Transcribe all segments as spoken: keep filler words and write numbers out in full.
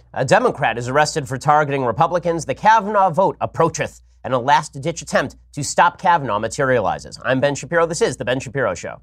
A Democrat is arrested for targeting Republicans. The Kavanaugh vote approacheth, and a last-ditch attempt to stop Kavanaugh materializes. I'm Ben Shapiro. This is The Ben Shapiro Show.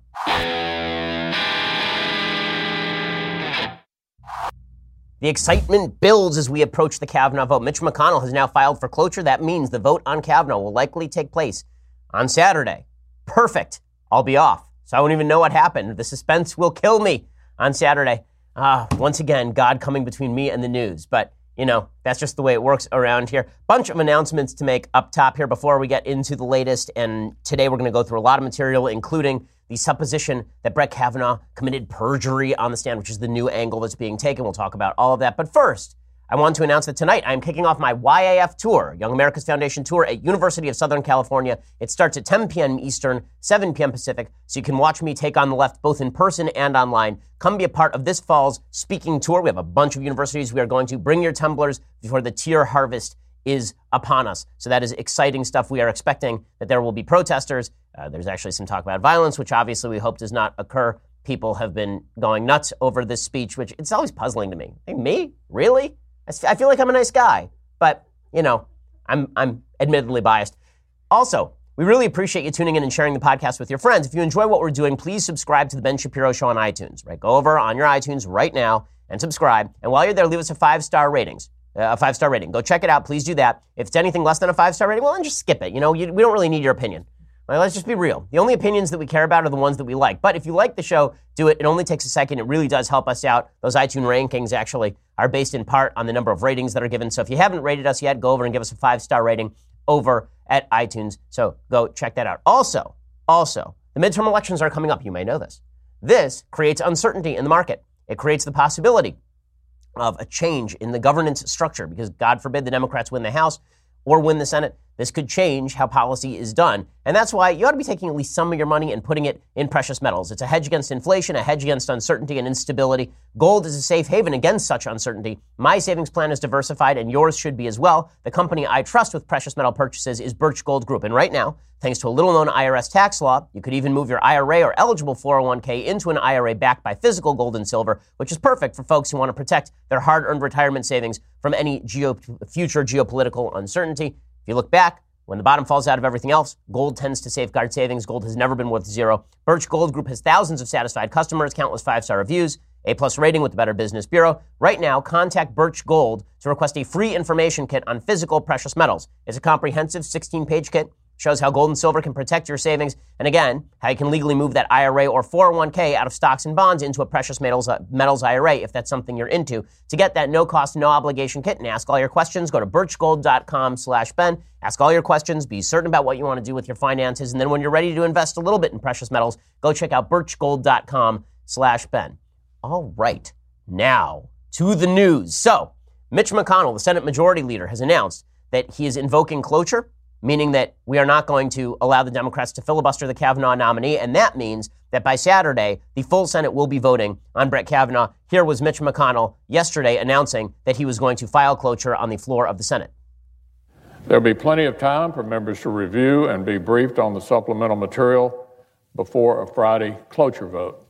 The excitement builds as we approach the Kavanaugh vote. Mitch McConnell has now filed for cloture. That means the vote on Kavanaugh will likely take place on Saturday. Perfect. I'll be off, so I won't even know what happened. The suspense will kill me on Saturday. Ah, once again, God coming between me and the news. But, you know, that's just the way it works around here. Bunch of announcements to make up top here before we get into the latest. And today we're going to go through a lot of material, including the supposition that Brett Kavanaugh committed perjury on the stand, which is the new angle that's being taken. We'll talk about all of that. But first, I want to announce that tonight I'm kicking off my Y A F tour, Young America's Foundation tour at University of Southern California. It starts at ten p.m. Eastern, seven p.m. Pacific, so you can watch me take on the left both in person and online. Come be a part of this fall's speaking tour. We have a bunch of universities we are going to. Bring your tumblers before the tear harvest is upon us. So that is exciting stuff. We are expecting that there will be protesters. Uh, there's actually some talk about violence, which obviously we hope does not occur. People have been going nuts over this speech, which it's always puzzling to me. Hey, me? Really? I feel like I'm a nice guy, but, you know, I'm I'm admittedly biased. Also, we really appreciate you tuning in and sharing the podcast with your friends. If you enjoy what we're doing, please subscribe to The Ben Shapiro Show on iTunes, right? Go over on your iTunes right now and subscribe. And while you're there, leave us a five-star ratings, uh, a five-star rating. Go check it out. Please do that. If it's anything less than a five-star rating, well, then just skip it. You know, you, we don't really need your opinion. Like, let's just be real. The only opinions that we care about are the ones that we like. But if you like the show, do it. It only takes a second. It really does help us out. Those iTunes rankings actually are based in part on the number of ratings that are given. So if you haven't rated us yet, go over and give us a five-star rating over at iTunes. So go check that out. Also, also, the midterm elections are coming up. You may know this. This creates uncertainty in the market. It creates the possibility of a change in the governance structure because, God forbid, the Democrats win the House or win the Senate. This could change how policy is done. And that's why you ought to be taking at least some of your money and putting it in precious metals. It's a hedge against inflation, a hedge against uncertainty and instability. Gold is a safe haven against such uncertainty. My savings plan is diversified, and yours should be as well. The company I trust with precious metal purchases is Birch Gold Group. And right now, thanks to a little-known I R S tax law, you could even move your I R A or eligible four oh one k into an I R A backed by physical gold and silver, which is perfect for folks who want to protect their hard-earned retirement savings from any geo- future geopolitical uncertainty. If you look back, when the bottom falls out of everything else, gold tends to safeguard savings. Gold has never been worth zero. Birch Gold Group has thousands of satisfied customers, countless five-star reviews, A-plus rating with the Better Business Bureau. Right now, contact Birch Gold to request a free information kit on physical precious metals. It's a comprehensive sixteen-page kit. Shows how gold and silver can protect your savings, and again, how you can legally move that I R A or four oh one k out of stocks and bonds into a precious metals, uh, metals I R A if that's something you're into. To get that no-cost, no-obligation kit and ask all your questions, go to birchgold.com slash Ben. Ask all your questions, be certain about what you want to do with your finances, and then when you're ready to invest a little bit in precious metals, go check out birchgold.com slash Ben. All right, now to the news. So, Mitch McConnell, the Senate Majority Leader, has announced that he is invoking cloture, meaning that we are not going to allow the Democrats to filibuster the Kavanaugh nominee, and that means that by Saturday, the full Senate will be voting on Brett Kavanaugh. Here was Mitch McConnell yesterday announcing that he was going to file cloture on the floor of the Senate. There'll be plenty of time for members to review and be briefed on the supplemental material before a Friday cloture vote.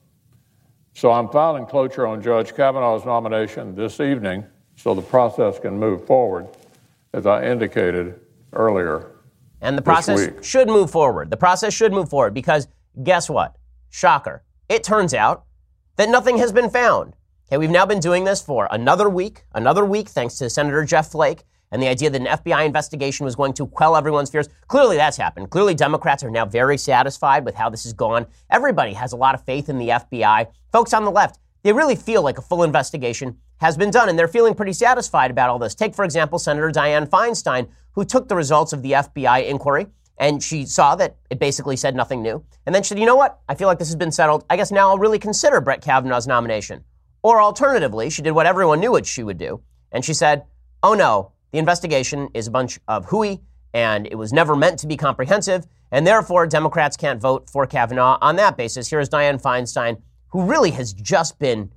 So I'm filing cloture on Judge Kavanaugh's nomination this evening so the process can move forward, as I indicated earlier. And the process should move forward. The process should move forward because guess what? Shocker. It turns out that nothing has been found. Okay, we've now been doing this for another week, another week, thanks to Senator Jeff Flake and the idea that an F B I investigation was going to quell everyone's fears. Clearly that's happened. Clearly Democrats are now very satisfied with how this has gone. Everybody has a lot of faith in the F B I. Folks on the left, they really feel like a full investigation has been done, and they're feeling pretty satisfied about all this. Take, for example, Senator Dianne Feinstein, who took the results of the F B I inquiry, and she saw that it basically said nothing new. And then she said, you know what? I feel like this has been settled. I guess now I'll really consider Brett Kavanaugh's nomination. Or alternatively, she did what everyone knew what she would do, and she said, oh no, the investigation is a bunch of hooey, and it was never meant to be comprehensive, and therefore Democrats can't vote for Kavanaugh on that basis. Here is Dianne Feinstein, who really has just been,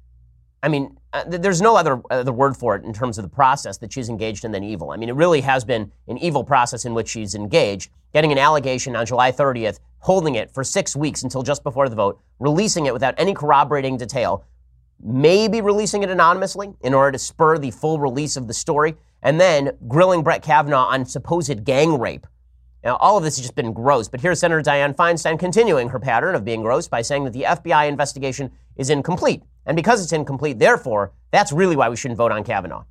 I mean, uh, there's no other, other word for it in terms of the process that she's engaged in than evil. I mean, it really has been an evil process in which she's engaged, getting an allegation on July thirtieth, holding it for six weeks until just before the vote, releasing it without any corroborating detail, maybe releasing it anonymously in order to spur the full release of the story, and then grilling Brett Kavanaugh on supposed gang rape. Now, all of this has just been gross, but here's Senator Dianne Feinstein continuing her pattern of being gross by saying that the F B I investigation is incomplete. And because it's incomplete, therefore, that's really why we shouldn't vote on Kavanaugh.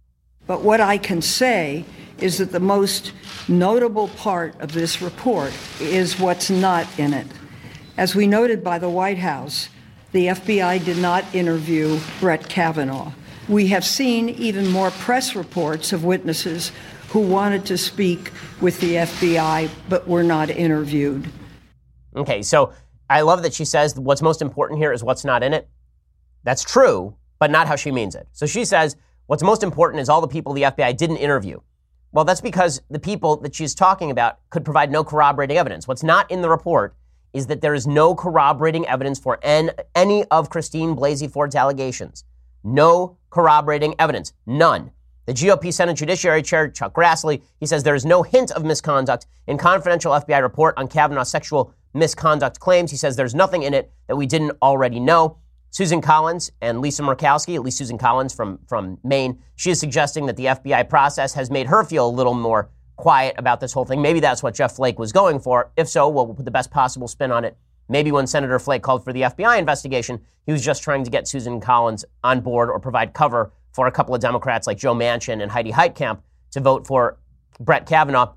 But what I can say is that the most notable part of this report is what's not in it. As we noted by the White House, the F B I did not interview Brett Kavanaugh. We have seen even more press reports of witnesses who wanted to speak with the F B I but were not interviewed. Okay, so I love that she says what's most important here is what's not in it. That's true, but not how she means it. So she says what's most important is all the people the F B I didn't interview. Well, that's because the people that she's talking about could provide no corroborating evidence. What's not in the report is that there is no corroborating evidence for an, any of Christine Blasey Ford's allegations. No corroborating evidence. None. The G O P Senate Judiciary Chair, Chuck Grassley, he says there is no hint of misconduct in confidential F B I report on Kavanaugh's sexual misconduct claims. He says there's nothing in it that we didn't already know. Susan Collins and Lisa Murkowski, at least Susan Collins from, from Maine, she is suggesting that the F B I process has made her feel a little more quiet about this whole thing. Maybe that's what Jeff Flake was going for. If so, well, we'll put the best possible spin on it. Maybe when Senator Flake called for the F B I investigation, he was just trying to get Susan Collins on board or provide cover for a couple of Democrats like Joe Manchin and Heidi Heitkamp to vote for Brett Kavanaugh.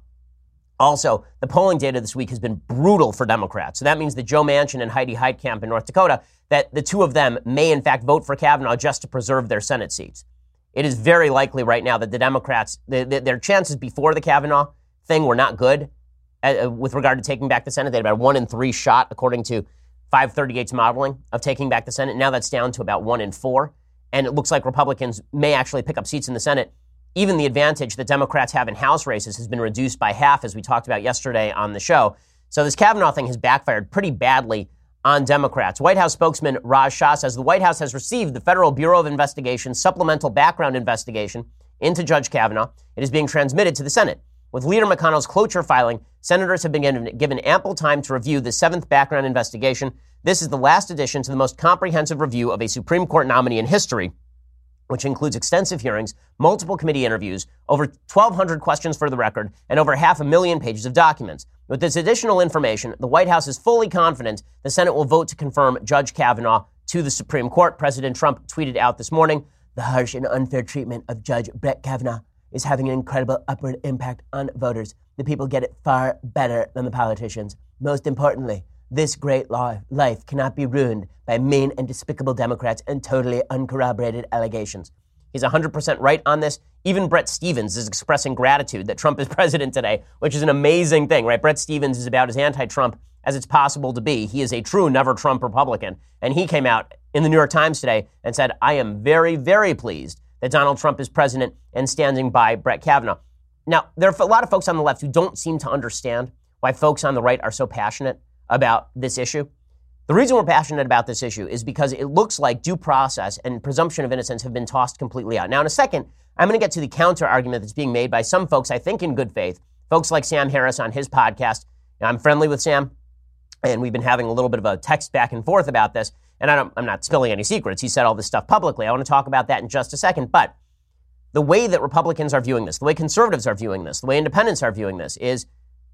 Also, the polling data this week has been brutal for Democrats. So that means that Joe Manchin and Heidi Heitkamp in North Dakota, that the two of them may in fact vote for Kavanaugh just to preserve their Senate seats. It is very likely right now that the Democrats, the, the, their chances before the Kavanaugh thing were not good uh, with regard to taking back the Senate. They had about a one in three shot, according to five thirty-eight's modeling, of taking back the Senate. Now that's down to about one in four. And it looks like Republicans may actually pick up seats in the Senate. Even the advantage that Democrats have in House races has been reduced by half, as we talked about yesterday on the show. So this Kavanaugh thing has backfired pretty badly on Democrats. White House spokesman Raj Shah says the White House has received the Federal Bureau of Investigation's supplemental background investigation into Judge Kavanaugh. It is being transmitted to the Senate. With Leader McConnell's cloture filing, senators have been given, given ample time to review the seventh background investigation. This is the last addition to the most comprehensive review of a Supreme Court nominee in history, which includes extensive hearings, multiple committee interviews, over twelve hundred questions for the record, and over half a million pages of documents. With this additional information, the White House is fully confident the Senate will vote to confirm Judge Kavanaugh to the Supreme Court. President Trump tweeted out this morning, "The harsh and unfair treatment of Judge Brett Kavanaugh is having an incredible upward impact on voters. The people get it far better than the politicians. Most importantly, this great life cannot be ruined by mean and despicable Democrats and totally uncorroborated allegations." He's one hundred percent right on this. Even Bret Stephens is expressing gratitude that Trump is president today, which is an amazing thing, right? Bret Stephens is about as anti-Trump as it's possible to be. He is a true never-Trump Republican. And he came out in the New York Times today and said, "I am very, very pleased that Donald Trump is president and standing by Brett Kavanaugh." Now, there are a lot of folks on the left who don't seem to understand why folks on the right are so passionate about this issue. The reason we're passionate about this issue is because it looks like due process and presumption of innocence have been tossed completely out. Now, in a second, I'm going to get to the counter argument that's being made by some folks, I think in good faith, folks like Sam Harris on his podcast. Now, I'm friendly with Sam, and we've been having a little bit of a text back and forth about this, and I don't, I'm not spilling any secrets. He said all this stuff publicly. I want to talk about that in just a second, but the way that Republicans are viewing this, the way conservatives are viewing this, the way independents are viewing this is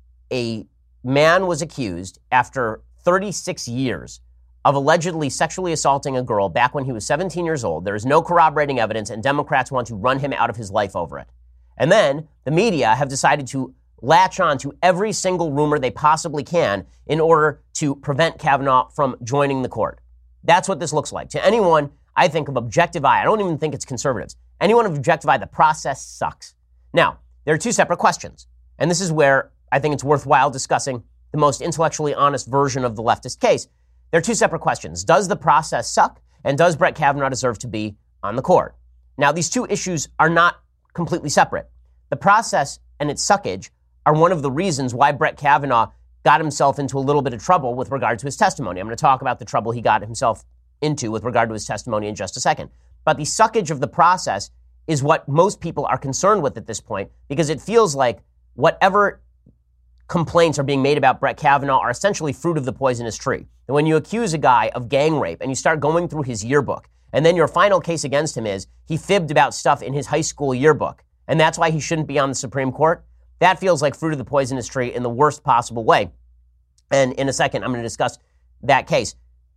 a man was accused after thirty-six years of allegedly sexually assaulting a girl back when he was seventeen years old. There is no corroborating evidence, and Democrats want to run him out of his life over it. And then the media have decided to latch on to every single rumor they possibly can in order to prevent Kavanaugh from joining the court. That's what this looks like. To anyone, I think, of objective eye, I don't even think it's conservatives. Anyone of objective eye, the process sucks. Now, there are two separate questions, and this is where I think it's worthwhile discussing the most intellectually honest version of the leftist case. There are two separate questions. Does the process suck? And does Brett Kavanaugh deserve to be on the court? Now, these two issues are not completely separate. The process and its suckage are one of the reasons why Brett Kavanaugh got himself into a little bit of trouble with regard to his testimony. I'm going to talk about the trouble he got himself into with regard to his testimony in just a second. But the suckage of the process is what most people are concerned with at this point, because it feels like whatever complaints are being made about Brett Kavanaugh are essentially fruit of the poisonous tree. And when you accuse a guy of gang rape and you start going through his yearbook And then your final case against him is he fibbed about stuff in his high school yearbook. And that's why he shouldn't be on the Supreme Court. That feels like fruit of the poisonous tree in the worst possible way. And in a second, I'm going to discuss that case.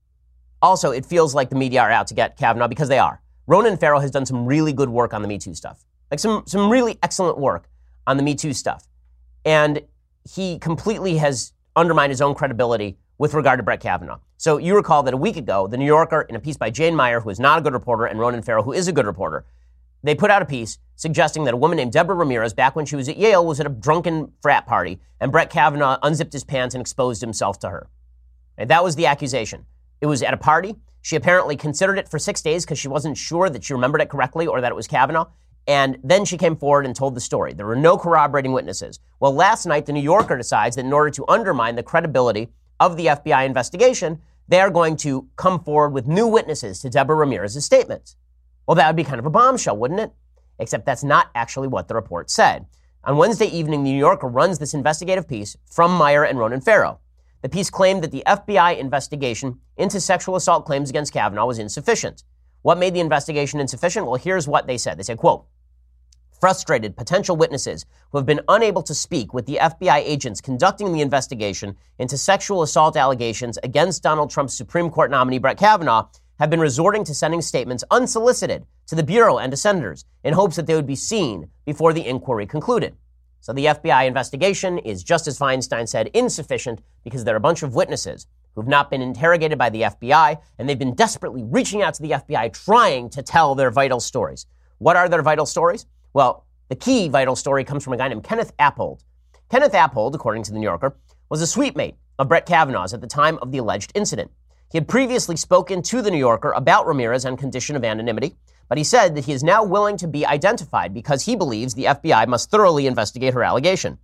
Also, it feels like the media are out to get Kavanaugh because they are. Ronan Farrow has done some really good work on the Me Too stuff. Like some, some really excellent work on the Me Too stuff. And he completely has undermined his own credibility with regard to Brett Kavanaugh. So you recall that a week ago, The New Yorker, in a piece by Jane Meyer, who is not a good reporter, and Ronan Farrow, who is a good reporter, they put out a piece suggesting that a woman named Deborah Ramirez, back when she was at Yale, was at a drunken frat party, and Brett Kavanaugh unzipped his pants and exposed himself to her. And that was the accusation. It was at a party. She apparently considered it for six days because she wasn't sure that she remembered it correctly or that it was Kavanaugh. And then she came forward and told the story. There were no corroborating witnesses. Well, last night, The New Yorker decides that in order to undermine the credibility of the F B I investigation, they are going to come forward with new witnesses to Deborah Ramirez's statements. Well, that would be kind of a bombshell, wouldn't it? Except that's not actually what the report said. On Wednesday evening, The New Yorker runs this investigative piece from Meyer and Ronan Farrow. The piece claimed that the F B I investigation into sexual assault claims against Kavanaugh was insufficient. What made the investigation insufficient? Well, here's what they said. They said, quote, frustrated potential witnesses who have been unable to speak with the F B I agents conducting the investigation into sexual assault allegations against Donald Trump's Supreme Court nominee Brett Kavanaugh have been resorting to sending statements unsolicited to the Bureau and to senators in hopes that they would be seen before the inquiry concluded. So the F B I investigation is, just as Feinstein said, insufficient because there are a bunch of witnesses who've not been interrogated by the F B I, and they've been desperately reaching out to the F B I trying to tell their vital stories. What are their vital stories? Well, the key vital story comes from a guy named Kenneth Appold. Kenneth Appold, according to The New Yorker, was a suite mate of Brett Kavanaugh's at the time of the alleged incident. He had previously spoken to The New Yorker about Ramirez on condition of anonymity, but he said that he is now willing to be identified because he believes the F B I must thoroughly investigate her allegation.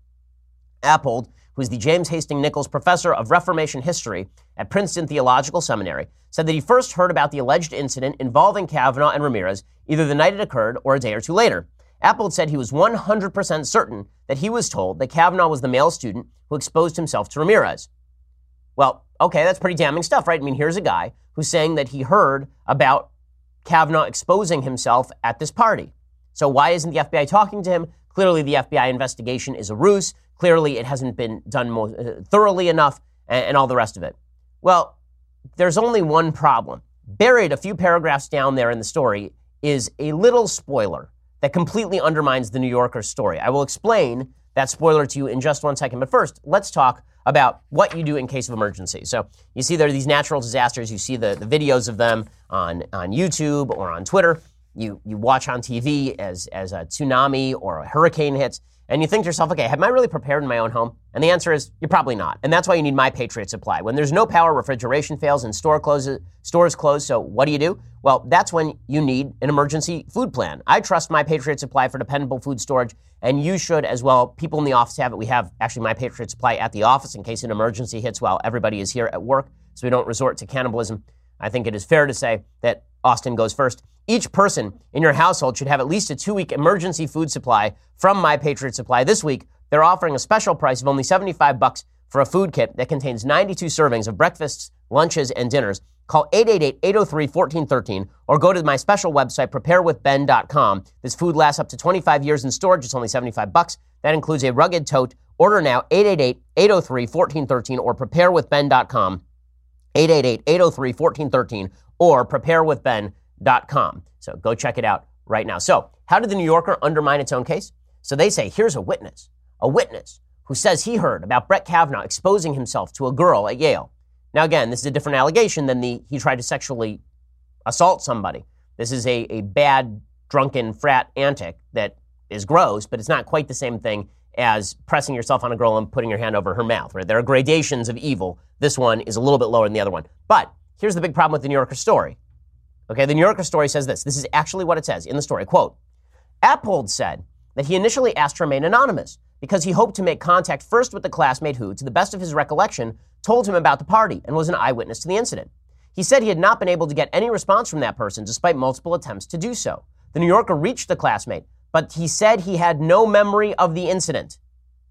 Appold, who is the James Hastings Nichols Professor of Reformation History at Princeton Theological Seminary, said that he first heard about the alleged incident involving Kavanaugh and Ramirez either the night it occurred or a day or two later. Appold said he was one hundred percent certain that he was told that Kavanaugh was the male student who exposed himself to Ramirez. Well, okay, that's pretty damning stuff, right? I mean, here's a guy who's saying that he heard about Kavanaugh exposing himself at this party. So why isn't the F B I talking to him? Clearly, the F B I investigation is a ruse. Clearly, it hasn't been done more, uh, thoroughly enough, and, and all the rest of it. Well, there's only one problem. Buried a few paragraphs down there in the story is a little spoiler that completely undermines the New Yorker's story. I will explain that spoiler to you in just one second. But first, let's talk about what you do in case of emergency. So you see there are these natural disasters. You see the, the videos of them on, on YouTube or on Twitter. You you watch on T V as, as a tsunami or a hurricane hits, and you think to yourself, okay, am I really prepared in my own home? And the answer is, you're probably not. And that's why you need My Patriot Supply. When there's no power, refrigeration fails, and store closes, stores close, so what do you do? Well, that's when you need an emergency food plan. I trust My Patriot Supply for dependable food storage, and you should as well. People in the office have it. We have actually My Patriot Supply at the office in case an emergency hits while everybody is here at work, so we don't resort to cannibalism. I think it is fair to say that Austin goes first. Each person in your household should have at least a two-week emergency food supply from My Patriot Supply. This week, they're offering a special price of only seventy-five bucks for a food kit that contains ninety-two servings of breakfasts, lunches, and dinners. Call eight eight eight, eight oh three, one four one three or go to my special website, prepare with ben dot com. This food lasts up to twenty-five years in storage. It's only seventy-five bucks. That includes a rugged tote. Order now, eight eight eight, eight oh three, one four one three or prepare with ben dot com. eight eight eight, eight oh three, one four one three or prepare with ben dot com. So go check it out right now. So how did the New Yorker undermine its own case? So they say, here's a witness, a witness who says he heard about Brett Kavanaugh exposing himself to a girl at Yale. Now, again, this is a different allegation than the he tried to sexually assault somebody. This is a, a bad, drunken frat antic that is gross, but it's not quite the same thing as pressing yourself on a girl and putting your hand over her mouth, right? There are gradations of evil. This one is a little bit lower than the other one. But here's the big problem with the New Yorker story. Okay, the New Yorker story says this. This is actually what it says in the story. Quote, Appold said that he initially asked to remain anonymous because he hoped to make contact first with the classmate who, to the best of his recollection, told him about the party and was an eyewitness to the incident. He said he had not been able to get any response from that person despite multiple attempts to do so. The New Yorker reached the classmate, but he said he had no memory of the incident.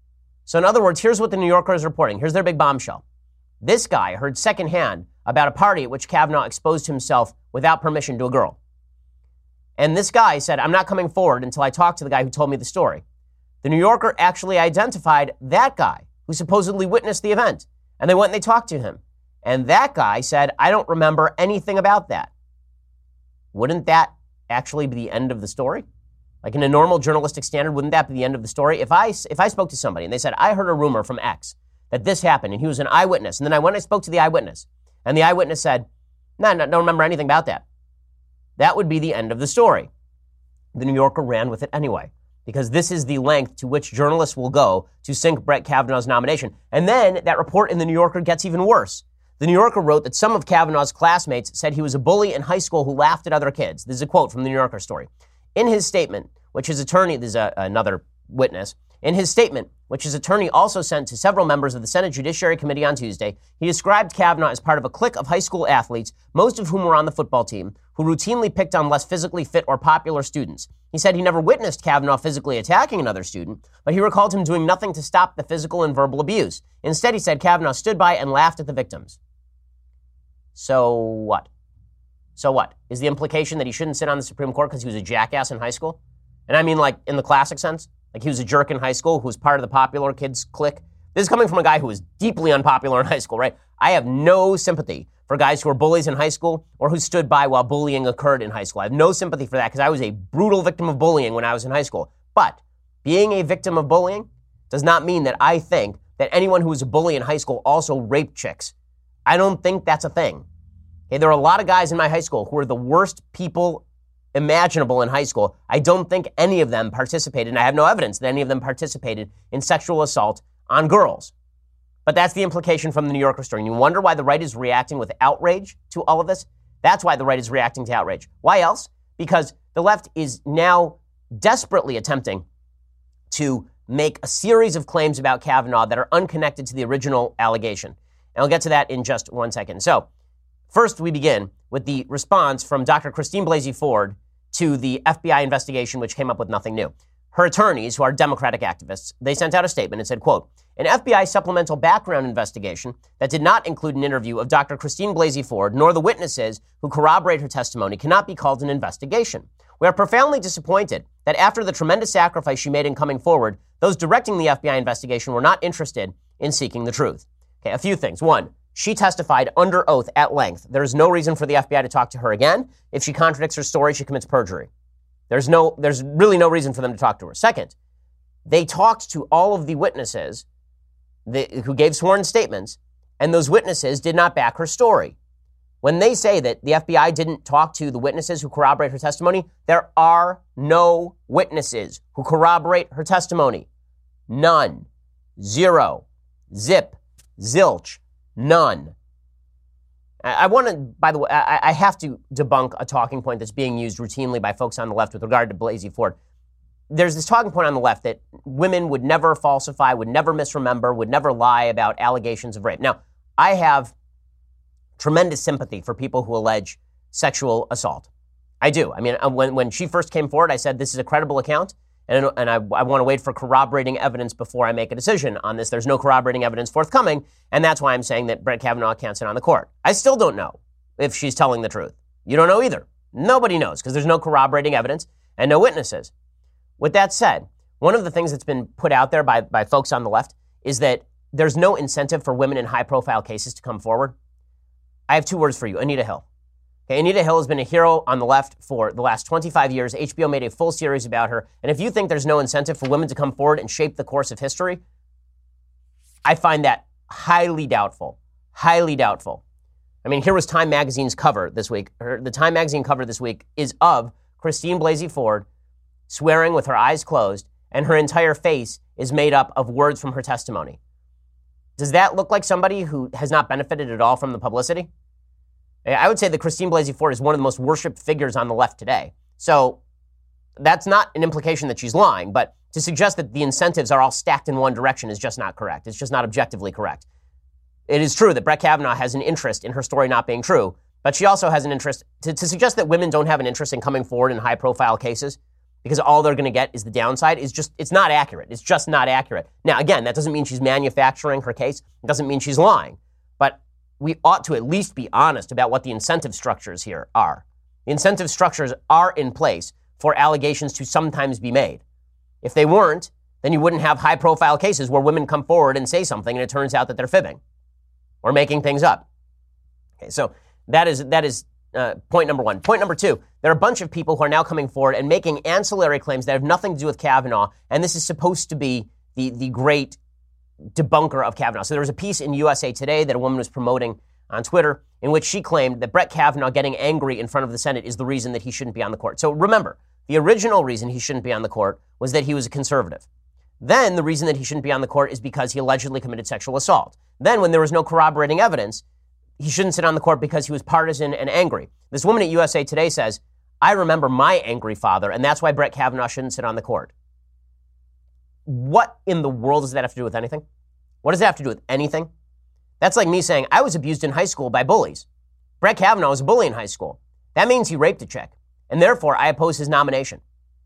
So in other words, here's what the New Yorker is reporting. Here's their big bombshell. This guy heard secondhand about a party at which Kavanaugh exposed himself without permission to a girl. And this guy said, I'm not coming forward until I talk to the guy who told me the story. The New Yorker actually identified that guy who supposedly witnessed the event. And they went and they talked to him. And that guy said, I don't remember anything about that. Wouldn't that actually be the end of the story? Like in a normal journalistic standard, wouldn't that be the end of the story? If I, if I spoke to somebody and they said, I heard a rumor from X that this happened and he was an eyewitness. And then I went and I spoke to the eyewitness and the eyewitness said, no, no, don't remember anything about that. That would be the end of the story. The New Yorker ran with it anyway, because this is the length to which journalists will go to sink Brett Kavanaugh's nomination. And then that report in the New Yorker gets even worse. The New Yorker wrote that some of Kavanaugh's classmates said he was a bully in high school who laughed at other kids. This is a quote from the New Yorker story. In his statement, which his attorney, there's a, another witness, in his statement, which his attorney also sent to several members of the Senate Judiciary Committee on Tuesday, he described Kavanaugh as part of a clique of high school athletes, most of whom were on the football team, who routinely picked on less physically fit or popular students. He said he never witnessed Kavanaugh physically attacking another student, but he recalled him doing nothing to stop the physical and verbal abuse. Instead, he said Kavanaugh stood by and laughed at the victims. So what? So what? Is the implication that he shouldn't sit on the Supreme Court because he was a jackass in high school? And I mean like in the classic sense? Like he was a jerk in high school who was part of the popular kids clique? This is coming from a guy who was deeply unpopular in high school, right? I have no sympathy for guys who were bullies in high school or who stood by while bullying occurred in high school. I have no sympathy for that because I was a brutal victim of bullying when I was in high school. But being a victim of bullying does not mean that I think that anyone who was a bully in high school also raped chicks. I don't think that's a thing. Okay, there are a lot of guys in my high school who are the worst people imaginable in high school. I don't think any of them participated, and I have no evidence that any of them participated in sexual assault on girls. But that's the implication from the New Yorker story. And you wonder why the right is reacting with outrage to all of this? That's why the right is reacting to outrage. Why else? Because the left is now desperately attempting to make a series of claims about Kavanaugh that are unconnected to the original allegation. And I'll get to that in just one second. So, first, we begin with the response from Doctor Christine Blasey Ford to the F B I investigation, which came up with nothing new. Her attorneys, who are Democratic activists, they sent out a statement and said, quote, an F B I supplemental background investigation that did not include an interview of Doctor Christine Blasey Ford, nor the witnesses who corroborate her testimony, cannot be called an investigation. We are profoundly disappointed that after the tremendous sacrifice she made in coming forward, those directing the F B I investigation were not interested in seeking the truth. Okay, a few things. One, she testified under oath at length. There is no reason for the F B I to talk to her again. If she contradicts her story, she commits perjury. There's no, there's really no reason for them to talk to her. Second, they talked to all of the witnesses that, who gave sworn statements, and those witnesses did not back her story. When they say that the F B I didn't talk to the witnesses who corroborate her testimony, there are no witnesses who corroborate her testimony. None. Zero. Zip. Zilch. None. I want to, by the way, I have to debunk a talking point that's being used routinely by folks on the left with regard to Blasey Ford. There's this talking point on the left that women would never falsify, would never misremember, would never lie about allegations of rape. Now, I have tremendous sympathy for people who allege sexual assault. I do. I mean, when, when she first came forward, I said this is a credible account. And, and I, I want to wait for corroborating evidence before I make a decision on this. There's no corroborating evidence forthcoming, and that's why I'm saying that Brett Kavanaugh can't sit on the court. I still don't know if she's telling the truth. You don't know either. Nobody knows because there's no corroborating evidence and no witnesses. With that said, one of the things that's been put out there by, by folks on the left is that there's no incentive for women in high-profile cases to come forward. I have two words for you, Anita Hill. Okay, Anita Hill has been a hero on the left for the last twenty-five years. H B O made a full series about her. And if you think there's no incentive for women to come forward and shape the course of history, I find that highly doubtful, highly doubtful. I mean, here was Time Magazine's cover this week. Her, the Time Magazine cover this week is of Christine Blasey Ford swearing with her eyes closed, and her entire face is made up of words from her testimony. Does that look like somebody who has not benefited at all from the publicity? I would say that Christine Blasey Ford is one of the most worshipped figures on the left today. So that's not an implication that she's lying, but to suggest that the incentives are all stacked in one direction is just not correct. It's just not objectively correct. It is true that Brett Kavanaugh has an interest in her story not being true, but she also has an interest to, to suggest that women don't have an interest in coming forward in high-profile cases because all they're going to get is the downside is just, it's not accurate. It's just not accurate. Now, again, that doesn't mean she's manufacturing her case. It doesn't mean she's lying. But we ought to at least be honest about what the incentive structures here are. The incentive structures are in place for allegations to sometimes be made. If they weren't, then you wouldn't have high-profile cases where women come forward and say something and it turns out that they're fibbing or making things up. Okay, so that is that is uh, point number one. Point number two, there are a bunch of people who are now coming forward and making ancillary claims that have nothing to do with Kavanaugh, and this is supposed to be the, the great debunker of Kavanaugh. So there was a piece in U S A Today that a woman was promoting on Twitter in which she claimed that Brett Kavanaugh getting angry in front of the Senate is the reason that he shouldn't be on the court. So remember, the original reason he shouldn't be on the court was that he was a conservative. Then the reason that he shouldn't be on the court is because he allegedly committed sexual assault. Then when there was no corroborating evidence, he shouldn't sit on the court because he was partisan and angry. This woman at U S A Today says, I remember my angry father, and that's why Brett Kavanaugh shouldn't sit on the court. What in the world does that have to do with anything? What does that have to do with anything? That's like me saying, I was abused in high school by bullies. Brett Kavanaugh was a bully in high school. That means he raped a chick, and therefore I oppose his nomination.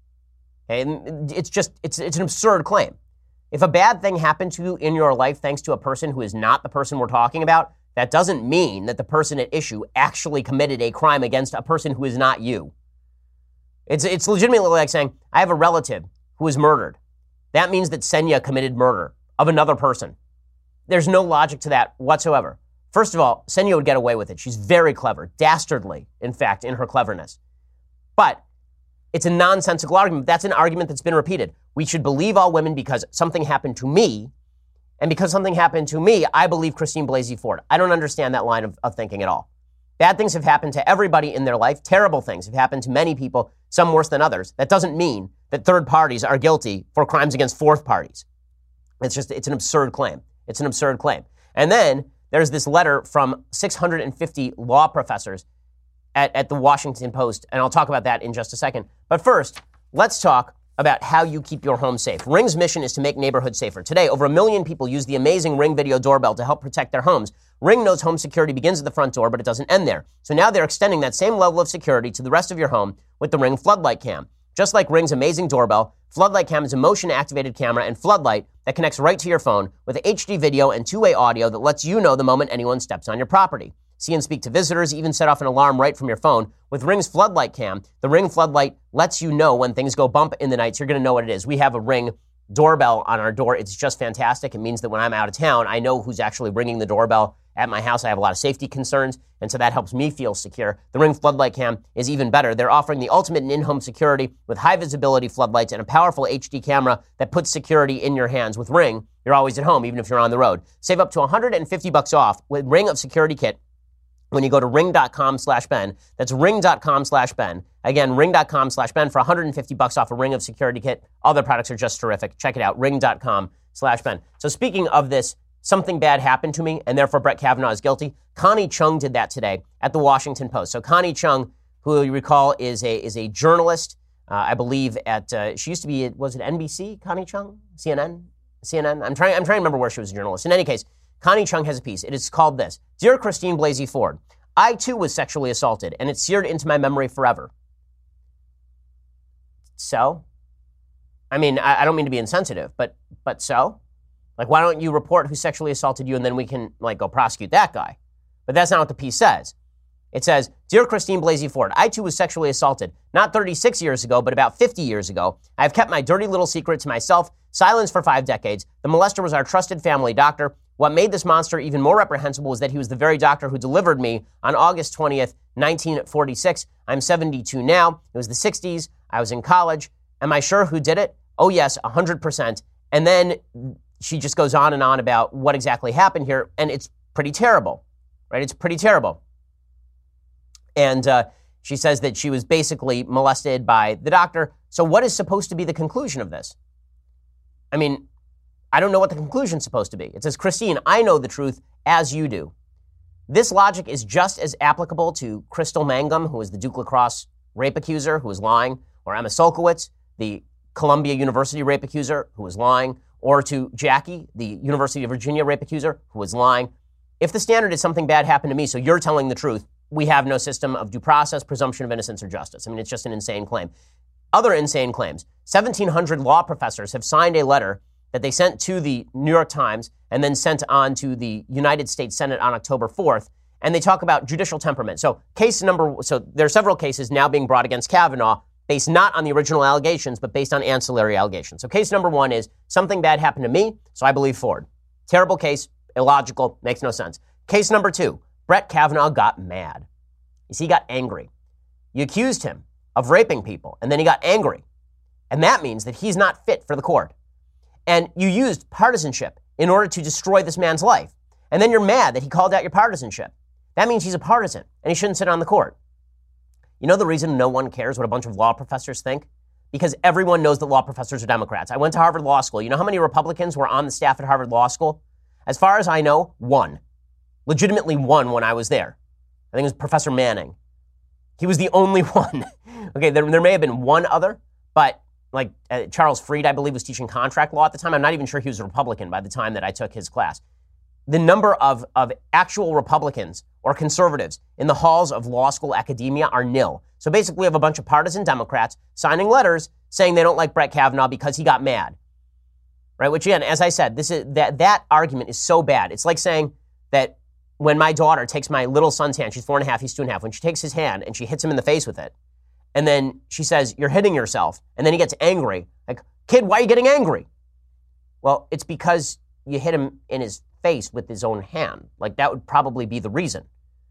And it's just, it's, it's an absurd claim. If a bad thing happened to you in your life thanks to a person who is not the person we're talking about, that doesn't mean that the person at issue actually committed a crime against a person who is not you. It's, it's legitimately like saying, I have a relative who was murdered. That means that Senya committed murder of another person. There's no logic to that whatsoever. First of all, Senya would get away with it. She's very clever, dastardly, in fact, in her cleverness. But it's a nonsensical argument. That's an argument that's been repeated. We should believe all women because something happened to me, and because something happened to me, I believe Christine Blasey Ford. I don't understand that line of, of thinking at all. Bad things have happened to everybody in their life. Terrible things have happened to many people, some worse than others. That doesn't mean that third parties are guilty for crimes against fourth parties. It's just, it's an absurd claim. It's an absurd claim. And then there's this letter from six hundred fifty law professors at, at the Washington Post, and I'll talk about that in just a second. But first, let's talk about how you keep your home safe. Ring's mission is to make neighborhoods safer. Today, over a million people use the amazing Ring video doorbell to help protect their homes. Ring knows home security begins at the front door, but it doesn't end there. So now they're extending that same level of security to the rest of your home with the Ring Floodlight Cam. Just like Ring's amazing doorbell, Floodlight Cam is a motion-activated camera and floodlight that connects right to your phone with H D video and two-way audio that lets you know the moment anyone steps on your property. See and speak to visitors, even set off an alarm right from your phone. With Ring's Floodlight Cam, the Ring Floodlight lets you know when things go bump in the night, so you're going to know what it is. We have a Ring doorbell on our door. It's just fantastic. It means that when I'm out of town, I know who's actually ringing the doorbell at my house. I have a lot of safety concerns, and so that helps me feel secure. The Ring Floodlight Cam is even better. They're offering the ultimate in in-home security with high-visibility floodlights and a powerful H D camera that puts security in your hands. With Ring, you're always at home, even if you're on the road. Save up to one hundred fifty bucks off with Ring of Security Kit when you go to ring.com slash Ben. That's ring.com slash Ben. Again, ring.com slash Ben for one hundred fifty bucks off a Ring of Security Kit. All their products are just terrific. Check it out, ring.com slash Ben. So speaking of this, something bad happened to me, and therefore Brett Kavanaugh is guilty. Connie Chung did that today at the Washington Post. So Connie Chung, who you recall is a is a journalist, uh, I believe at, uh, she used to be, at, was it N B C, Connie Chung? C N N? C N N? I'm trying, I'm trying to remember where she was a journalist. In any case, Connie Chung has a piece. It is called this: Dear Christine Blasey Ford, I too was sexually assaulted, and it's seared into my memory forever. So? I mean, I, I don't mean to be insensitive, but but so? Like, why don't you report who sexually assaulted you, and then we can, like, go prosecute that guy? But that's not what the piece says. It says, Dear Christine Blasey Ford, I too was sexually assaulted, not thirty-six years ago, but about fifty years ago. I have kept my dirty little secret to myself, silenced for five decades. The molester was our trusted family doctor. What made this monster even more reprehensible was that he was the very doctor who delivered me on August twentieth, nineteen forty-six. I'm seventy-two now. It was the sixties. I was in college. Am I sure who did it? Oh, yes, one hundred percent. And then she just goes on and on about what exactly happened here, and it's pretty terrible, right? It's pretty terrible. And uh, she says that she was basically molested by the doctor. So what is supposed to be the conclusion of this? I mean, I don't know what the conclusion is supposed to be. It says, Christine, I know the truth as you do. This logic is just as applicable to Crystal Mangum, who was the Duke Lacrosse rape accuser who was lying, or Emma Solkowitz, the Columbia University rape accuser who was lying, or to Jackie, the University of Virginia rape accuser who was lying. If the standard is something bad happened to me, so you're telling the truth, we have no system of due process, presumption of innocence, or justice. I mean, it's just an insane claim. Other insane claims. seventeen hundred law professors have signed a letter that they sent to the New York Times and then sent on to the United States Senate on October fourth. And they talk about judicial temperament. So case number, so there are several cases now being brought against Kavanaugh based not on the original allegations, but based on ancillary allegations. So case number one is something bad happened to me, so I believe Ford. Terrible case, illogical, makes no sense. Case number two, Brett Kavanaugh got mad. You see, he got angry. You accused him of raping people, and then he got angry. And that means that he's not fit for the court. And you used partisanship in order to destroy this man's life. And then you're mad that he called out your partisanship. That means he's a partisan, and he shouldn't sit on the court. You know the reason no one cares what a bunch of law professors think? Because everyone knows that law professors are Democrats. I went to Harvard Law School. You know how many Republicans were on the staff at Harvard Law School? As far as I know, one. Legitimately one when I was there. I think it was Professor Manning. He was the only one. Okay, there, there may have been one other, but like uh, Charles Freed, I believe, was teaching contract law at the time. I'm not even sure he was a Republican by the time that I took his class. The number of, of actual Republicans or conservatives in the halls of law school academia are nil. So basically we have a bunch of partisan Democrats signing letters saying they don't like Brett Kavanaugh because he got mad. Right? Which again, as I said, this is that that argument is so bad. It's like saying that when my daughter takes my little son's hand, she's four and a half, he's two and a half, when she takes his hand and she hits him in the face with it, and then she says, "You're hitting yourself," and then he gets angry. Like, kid, why are you getting angry? Well, it's because you hit him in his face with his own hand. Like, that would probably be the reason.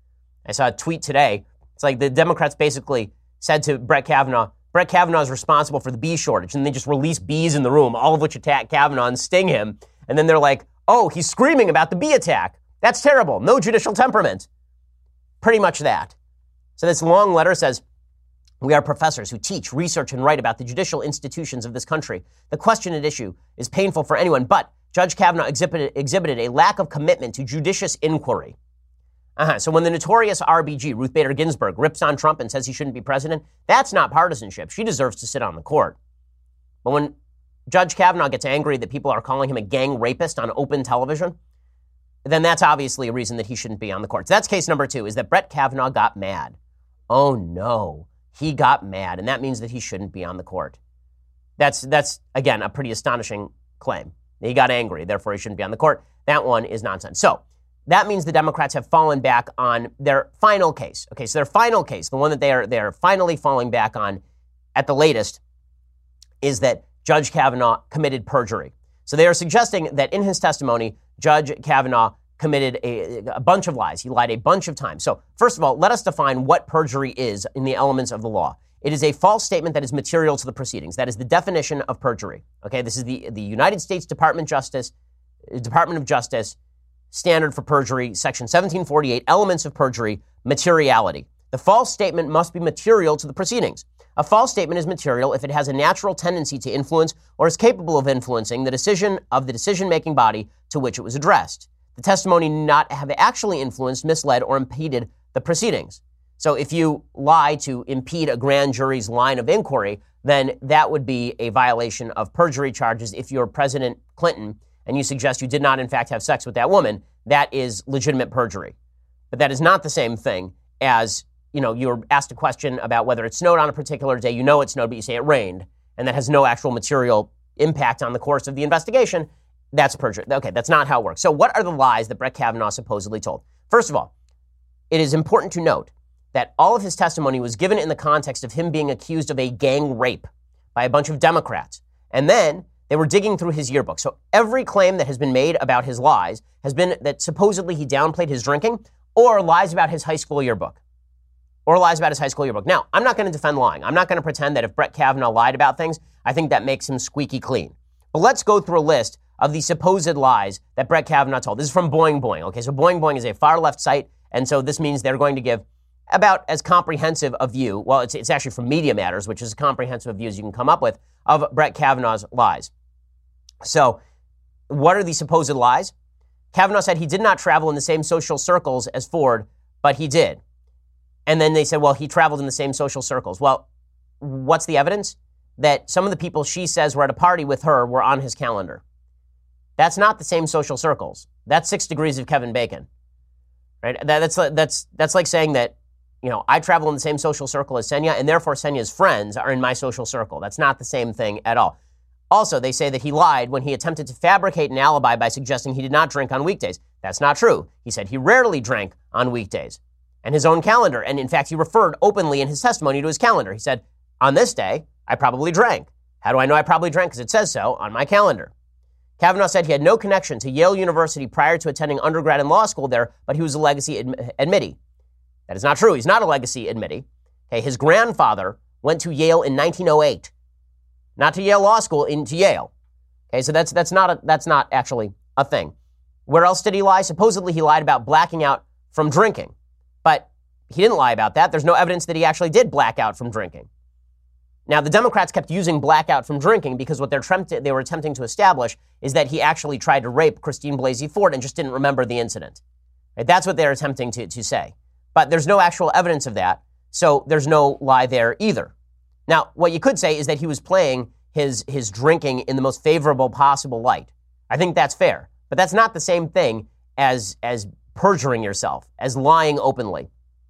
I saw a tweet today. It's like the Democrats basically said to Brett Kavanaugh, Brett Kavanaugh is responsible for the bee shortage. And they just release bees in the room, all of which attack Kavanaugh and sting him. And then they're like, oh, he's screaming about the bee attack. That's terrible. No judicial temperament. Pretty much that. So this long letter says, we are professors who teach, research, and write about the judicial institutions of this country. The question at issue is painful for anyone, but Judge Kavanaugh exhibited, exhibited a lack of commitment to judicious inquiry. Uh-huh. So when the notorious R B G, Ruth Bader Ginsburg, rips on Trump and says he shouldn't be president, that's not partisanship. She deserves to sit on the court. But when Judge Kavanaugh gets angry that people are calling him a gang rapist on open television, then that's obviously a reason that he shouldn't be on the court. So that's case number two, is that Brett Kavanaugh got mad. Oh, no. He got mad, and that means that he shouldn't be on the court. That's, that's again, a pretty astonishing claim. He got angry, therefore he shouldn't be on the court. That one is nonsense. So that means the Democrats have fallen back on their final case. Okay, so their final case, the one that they are they are finally falling back on at the latest, is that Judge Kavanaugh committed perjury. So they are suggesting that in his testimony, Judge Kavanaugh committed a, a bunch of lies. He lied a bunch of times. So first of all, let us define what perjury is in the elements of the law. It is a false statement that is material to the proceedings. That is the definition of perjury. Okay, this is the, the United States Department Justice, Department of Justice standard for perjury, section seventeen forty-eight, elements of perjury, materiality. The false statement must be material to the proceedings. A false statement is material if it has a natural tendency to influence or is capable of influencing the decision of the decision-making body to which it was addressed. The testimony need not have actually influenced, misled, or impeded the proceedings. So if you lie to impede a grand jury's line of inquiry, then that would be a violation of perjury charges. If you're President Clinton and you suggest you did not, in fact, have sex with that woman, that is legitimate perjury. But that is not the same thing as, you know, you're asked a question about whether it snowed on a particular day. You know it snowed, but you say it rained, and that has no actual material impact on the course of the investigation. That's perjury. Okay, that's not how it works. So what are the lies that Brett Kavanaugh supposedly told? First of all, it is important to note that all of his testimony was given in the context of him being accused of a gang rape by a bunch of Democrats. And then they were digging through his yearbook. So every claim that has been made about his lies has been that supposedly he downplayed his drinking or lies about his high school yearbook. Or lies about his high school yearbook. Now, I'm not going to defend lying. I'm not going to pretend that if Brett Kavanaugh lied about things, I think that makes him squeaky clean. But let's go through a list of the supposed lies that Brett Kavanaugh told. This is from Boing Boing. Okay, so Boing Boing is a far-left site, and so this means they're going to give about as comprehensive a view, well, it's, it's actually from Media Matters, which is as comprehensive a view as you can come up with, of Brett Kavanaugh's lies. So what are the supposed lies? Kavanaugh said he did not travel in the same social circles as Ford, but he did. And then they said, well, he traveled in the same social circles. Well, what's the evidence? That some of the people she says were at a party with her were on his calendar. That's not the same social circles. That's six degrees of Kevin Bacon, right? That, that's that's that's like saying that, you know, I travel in the same social circle as Senya, and therefore Senya's friends are in my social circle. That's not the same thing at all. Also, they say that he lied when he attempted to fabricate an alibi by suggesting he did not drink on weekdays. That's not true. He said he rarely drank on weekdays. And his own calendar, and in fact, he referred openly in his testimony to his calendar. He said, on this day, I probably drank. How do I know I probably drank? Because it says so on my calendar. Kavanaugh said he had no connection to Yale University prior to attending undergrad and law school there, but he was a legacy ad- admittee. That is not true. He's not a legacy admittee. Okay, his grandfather went to Yale in nineteen oh eight. Not to Yale Law School, into Yale. Okay, so that's that's not a, that's not actually a thing. Where else did he lie? Supposedly he lied about blacking out from drinking. But he didn't lie about that. There's no evidence that he actually did black out from drinking. Now, the Democrats kept using blackout from drinking because what they're attempting, they were attempting to establish is that he actually tried to rape Christine Blasey Ford and just didn't remember the incident. Right? That's what they're attempting to, to say. But there's no actual evidence of that, so there's no lie there either. Now, what you could say is that he was playing his, his drinking in the most favorable possible light. I think that's fair. But that's not the same thing as, as perjuring yourself, as lying openly.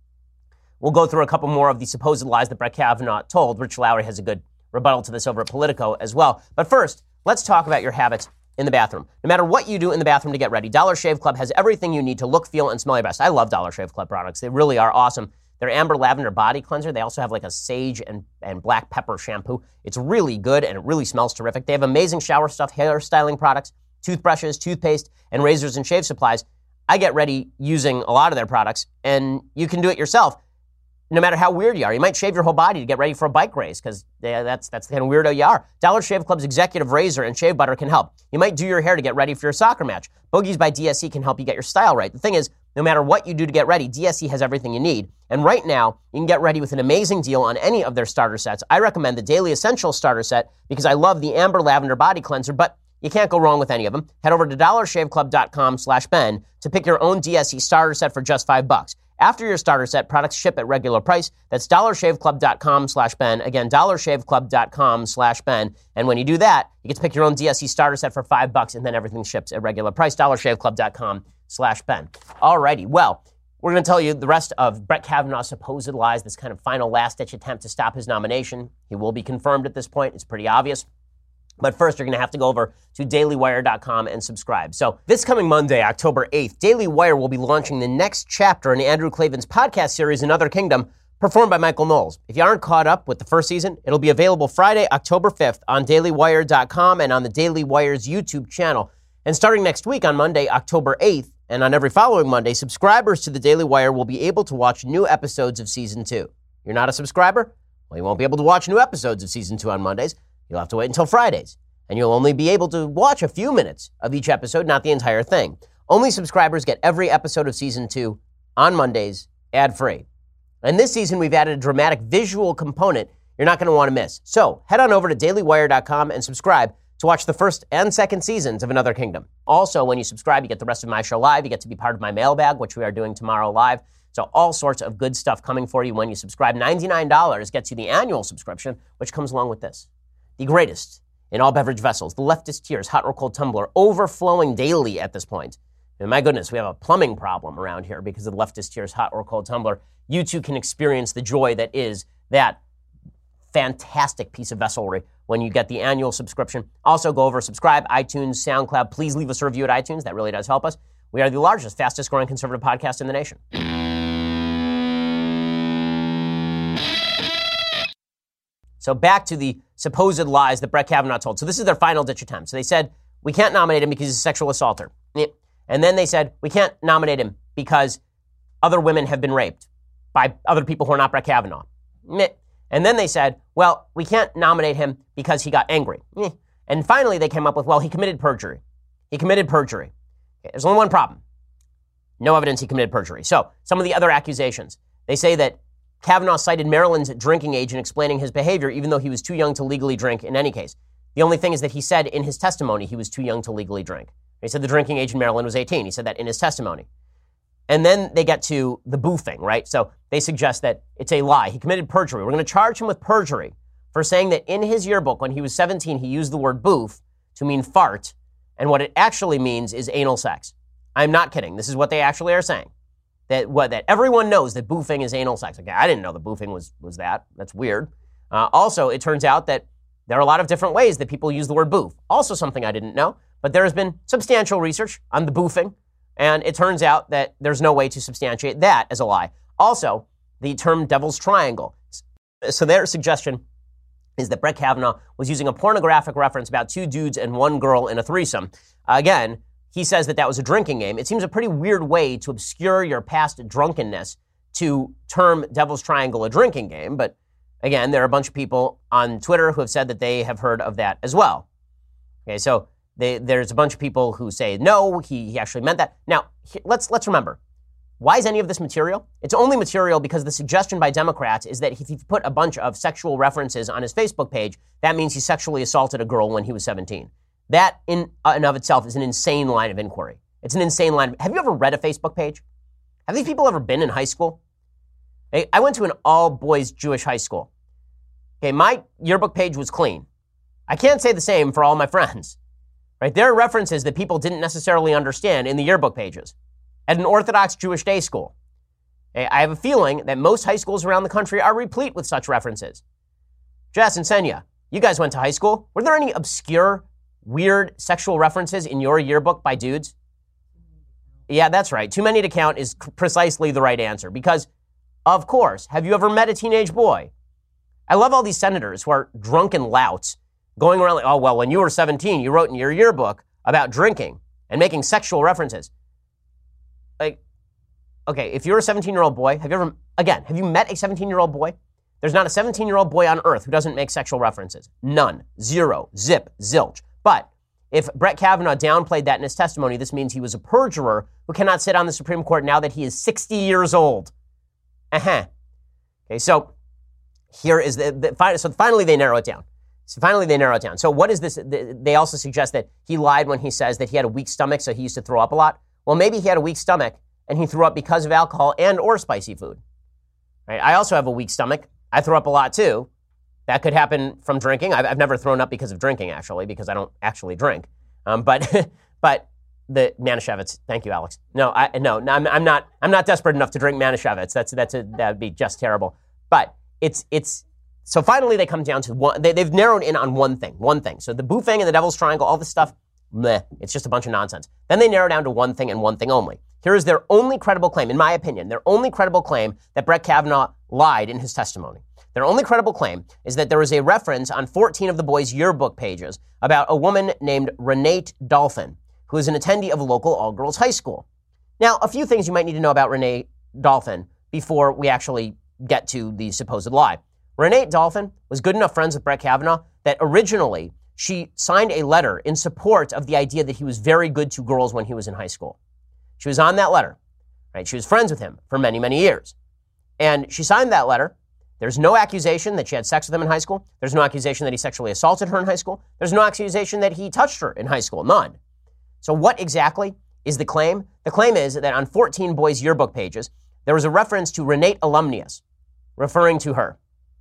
We'll go through a couple more of the supposed lies that Brett Kavanaugh told. Rich Lowry has a good rebuttal to this over at Politico as well. But first, let's talk about your habits in the bathroom. No matter what you do in the bathroom to get ready, Dollar Shave Club has everything you need to look, feel, and smell your best. I love Dollar Shave Club products. They really are awesome. Their Amber Lavender Body Cleanser, they also have like a sage and, and black pepper shampoo. It's really good and it really smells terrific. They have amazing shower stuff, hair styling products, toothbrushes, toothpaste, and razors and shave supplies. I get ready using a lot of their products, and you can do it yourself. No matter how weird you are, you might shave your whole body to get ready for a bike race because that's that's the kind of weirdo you are. Dollar Shave Club's executive razor and shave butter can help. You might do your hair to get ready for your soccer match. Bogies by D S E can help you get your style right. The thing is, no matter what you do to get ready, D S E has everything you need. And right now, you can get ready with an amazing deal on any of their starter sets. I recommend the Daily Essentials starter set because I love the Amber Lavender Body Cleanser, but you can't go wrong with any of them. Head over to dollarshaveclub.com slash Ben to pick your own D S E starter set for just five bucks. After your starter set, products ship at regular price. That's dollarshaveclub.com slash Ben. Again, dollarshaveclub.com slash Ben. And when you do that, you get to pick your own D S E starter set for five bucks, and then everything ships at regular price. dollarshaveclub.com slash Ben. Alrighty, well, we're going to tell you the rest of Brett Kavanaugh's supposed lies, this kind of final last-ditch attempt to stop his nomination. He will be confirmed at this point. It's pretty obvious. But first, you're going to have to go over to daily wire dot com and subscribe. So this coming Monday, October eighth, Daily Wire will be launching the next chapter in Andrew Klavan's podcast series, Another Kingdom, performed by Michael Knowles. If you aren't caught up with the first season, it'll be available Friday, October fifth on daily wire dot com and on the Daily Wire's YouTube channel. And starting next week on Monday, October eighth, and on every following Monday, subscribers to the Daily Wire will be able to watch new episodes of Season two. You're not a subscriber? Well, you won't be able to watch new episodes of Season two on Mondays. You'll have to wait until Fridays. And you'll only be able to watch a few minutes of each episode, not the entire thing. Only subscribers get every episode of Season two on Mondays, ad-free. And this season, we've added a dramatic visual component you're not going to want to miss. So head on over to daily wire dot com and subscribe to watch the first and second seasons of Another Kingdom. Also, when you subscribe, you get the rest of my show live. You get to be part of my mailbag, which we are doing tomorrow live. So all sorts of good stuff coming for you when you subscribe. ninety-nine dollars gets you the annual subscription, which comes along with this. The greatest in all beverage vessels, the Leftist Tears hot or cold tumbler, overflowing daily at this point. And my goodness, we have a plumbing problem around here because of the Leftist Tears hot or cold tumbler. You too can experience the joy that is that fantastic piece of vesselry when you get the annual subscription. Also, go over, subscribe, iTunes, SoundCloud. Please leave us a review at iTunes. That really does help us. We are the largest, fastest growing conservative podcast in the nation. So back to the supposed lies that Brett Kavanaugh told. So this is their final ditch attempt. So they said, we can't nominate him because he's a sexual assaulter. And then they said, we can't nominate him because other women have been raped by other people who are not Brett Kavanaugh. And then they said, well, we can't nominate him because he got angry. And finally they came up with, well, he committed perjury. He committed perjury. Okay, there's only one problem. No evidence he committed perjury. So some of the other accusations. They say that Kavanaugh cited Maryland's drinking age in explaining his behavior, even though he was too young to legally drink in any case. The only thing is that he said in his testimony he was too young to legally drink. He said the drinking age in Maryland was eighteen. He said that in his testimony. And then they get to the boofing, right? So they suggest that it's a lie. He committed perjury. We're going to charge him with perjury for saying that in his yearbook when he was seventeen, he used the word boof to mean fart, and what it actually means is anal sex. I'm not kidding. This is what they actually are saying. That what that everyone knows that boofing is anal sex. Okay, I didn't know that boofing was was that. That's weird. Uh, also, it turns out that There are a lot of different ways that people use the word boof. Also something I didn't know, but there has been substantial research on the boofing, and it turns out that there's no way to substantiate that as a lie. Also, the term devil's triangle. So their suggestion is that Brett Kavanaugh was using a pornographic reference about two dudes and one girl in a threesome. Again, he says that that was a drinking game. It seems a pretty weird way to obscure your past drunkenness to term devil's triangle a drinking game, but again, there are a bunch of people on Twitter who have said that they have heard of that as well. Okay, so they, there's a bunch of people who say, no, he, he actually meant that. Now, he, let's let's remember, why is any of this material? It's only material because the suggestion by Democrats is that if you put a bunch of sexual references on his Facebook page, that means he sexually assaulted a girl when he was seventeen. That in and of itself is an insane line of inquiry. It's an insane line. Have you ever read a Facebook page? Have these people ever been in high school? Hey, I went to an all-boys Jewish high school. Okay, my yearbook page was clean. I can't say the same for all my friends. Right? There are references that people didn't necessarily understand in the yearbook pages. At an Orthodox Jewish day school, okay, I have a feeling that most high schools around the country are replete with such references. Jess and Senya, you guys went to high school. Were there any obscure, weird sexual references in your yearbook by dudes? Yeah, that's right. Too many to count is precisely the right answer because, of course, have you ever met a teenage boy? I love all these senators who are drunken louts going around like, oh, well, when you were seventeen, you wrote in your yearbook about drinking and making sexual references. Like, okay, if you're a seventeen-year-old boy, have you ever, again, have you met a seventeen-year-old boy? There's not a seventeen-year-old boy on earth who doesn't make sexual references. None. Zero. Zip. Zilch. But if Brett Kavanaugh downplayed that in his testimony, this means he was a perjurer who cannot sit on the Supreme Court now that he is sixty years old. Uh-huh. Okay, so here is the, the so finally they narrow it down. So finally they narrow it down. So what is this? They also suggest that he lied when he says that he had a weak stomach, so he used to throw up a lot. Well, maybe he had a weak stomach and he threw up because of alcohol and or spicy food. Right? I also have a weak stomach. I throw up a lot too. That could happen from drinking. I've, I've never thrown up because of drinking, actually, because I don't actually drink. Um, but but the Manischewitz. Thank you, Alex. No, I no, no I'm, I'm not. I'm not desperate enough to drink Manischewitz. That's that's a, that'd be just terrible. But it's it's. So finally, they come down to one. They, they've narrowed in on one thing. One thing. So the boofing and the devil's triangle, all this stuff, meh, it's just a bunch of nonsense. Then they narrow down to one thing and one thing only. Here is their only credible claim, in my opinion, their only credible claim that Brett Kavanaugh lied in his testimony. Their only credible claim is that there was a reference on fourteen of the boys' yearbook pages about a woman named Renee Dolphin, who is an attendee of a local all-girls high school. Now, a few things you might need to know about Renee Dolphin before we actually get to the supposed lie. Renee Dolphin was good enough friends with Brett Kavanaugh that originally she signed a letter in support of the idea that he was very good to girls when he was in high school. She was on that letter, right? She was friends with him for many, many years. And she signed that letter. There's no accusation that she had sex with him in high school. There's no accusation that he sexually assaulted her in high school. There's no accusation that he touched her in high school. None. So what exactly is the claim? The claim is that on fourteen boys' yearbook pages, there was a reference to Renee Alumnius, referring to her.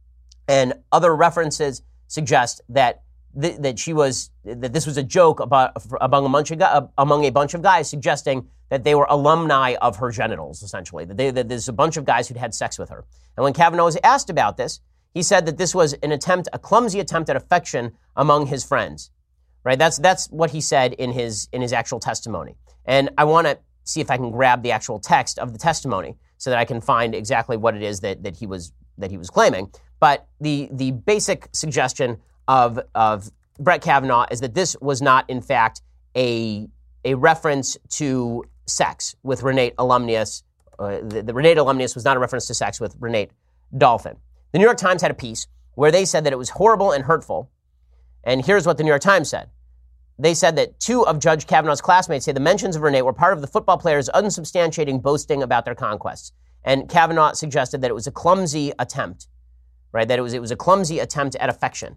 And other references suggest that th- that she was that this was a joke about among a bunch of gu- among a bunch of guys, suggesting that they were alumni of her genitals, essentially. That, they, that there's a bunch of guys who'd had sex with her. And when Kavanaugh was asked about this, he said that this was an attempt, a clumsy attempt at affection among his friends. Right? That's that's what he said in his in his actual testimony. And I want to see if I can grab the actual text of the testimony so that I can find exactly what it is that that he was that he was claiming. But the the basic suggestion of of Brett Kavanaugh is that this was not, in fact, a a reference to sex with Renee Alumnius. Uh, the, the Renee Alumnius was not a reference to sex with Renee Dolphin. The New York Times had a piece where they said that it was horrible and hurtful. And here's what the New York Times said. They said that two of Judge Kavanaugh's classmates say the mentions of Renee were part of the football players unsubstantiating boasting about their conquests. And Kavanaugh suggested that it was a clumsy attempt, right? That it was it was a clumsy attempt at affection.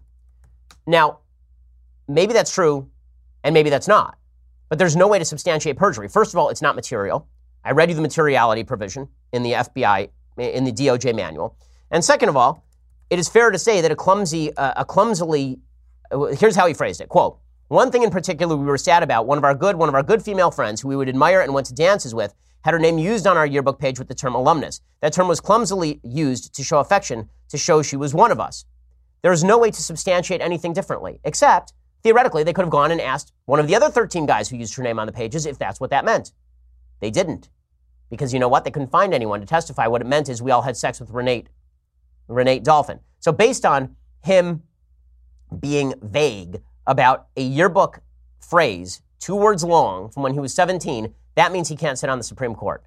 Now, maybe that's true, and maybe that's not. But there's no way to substantiate perjury. First of all, it's not material. I read you the materiality provision in the F B I, in the D O J manual. And second of all, it is fair to say that a clumsy, uh, a clumsily, uh, here's how he phrased it, quote, one thing in particular we were sad about, one of our good, one of our good female friends who we would admire and went to dances with, had her name used on our yearbook page with the term alumnus. That term was clumsily used to show affection, to show she was one of us. There is no way to substantiate anything differently, except, theoretically, they could have gone and asked one of the other thirteen guys who used her name on the pages if that's what that meant. They didn't. Because you know what? They couldn't find anyone to testify. What it meant is we all had sex with Renate, Renate Dolphin. So based on him being vague about a yearbook phrase, two words long, from when he was seventeen, that means he can't sit on the Supreme Court.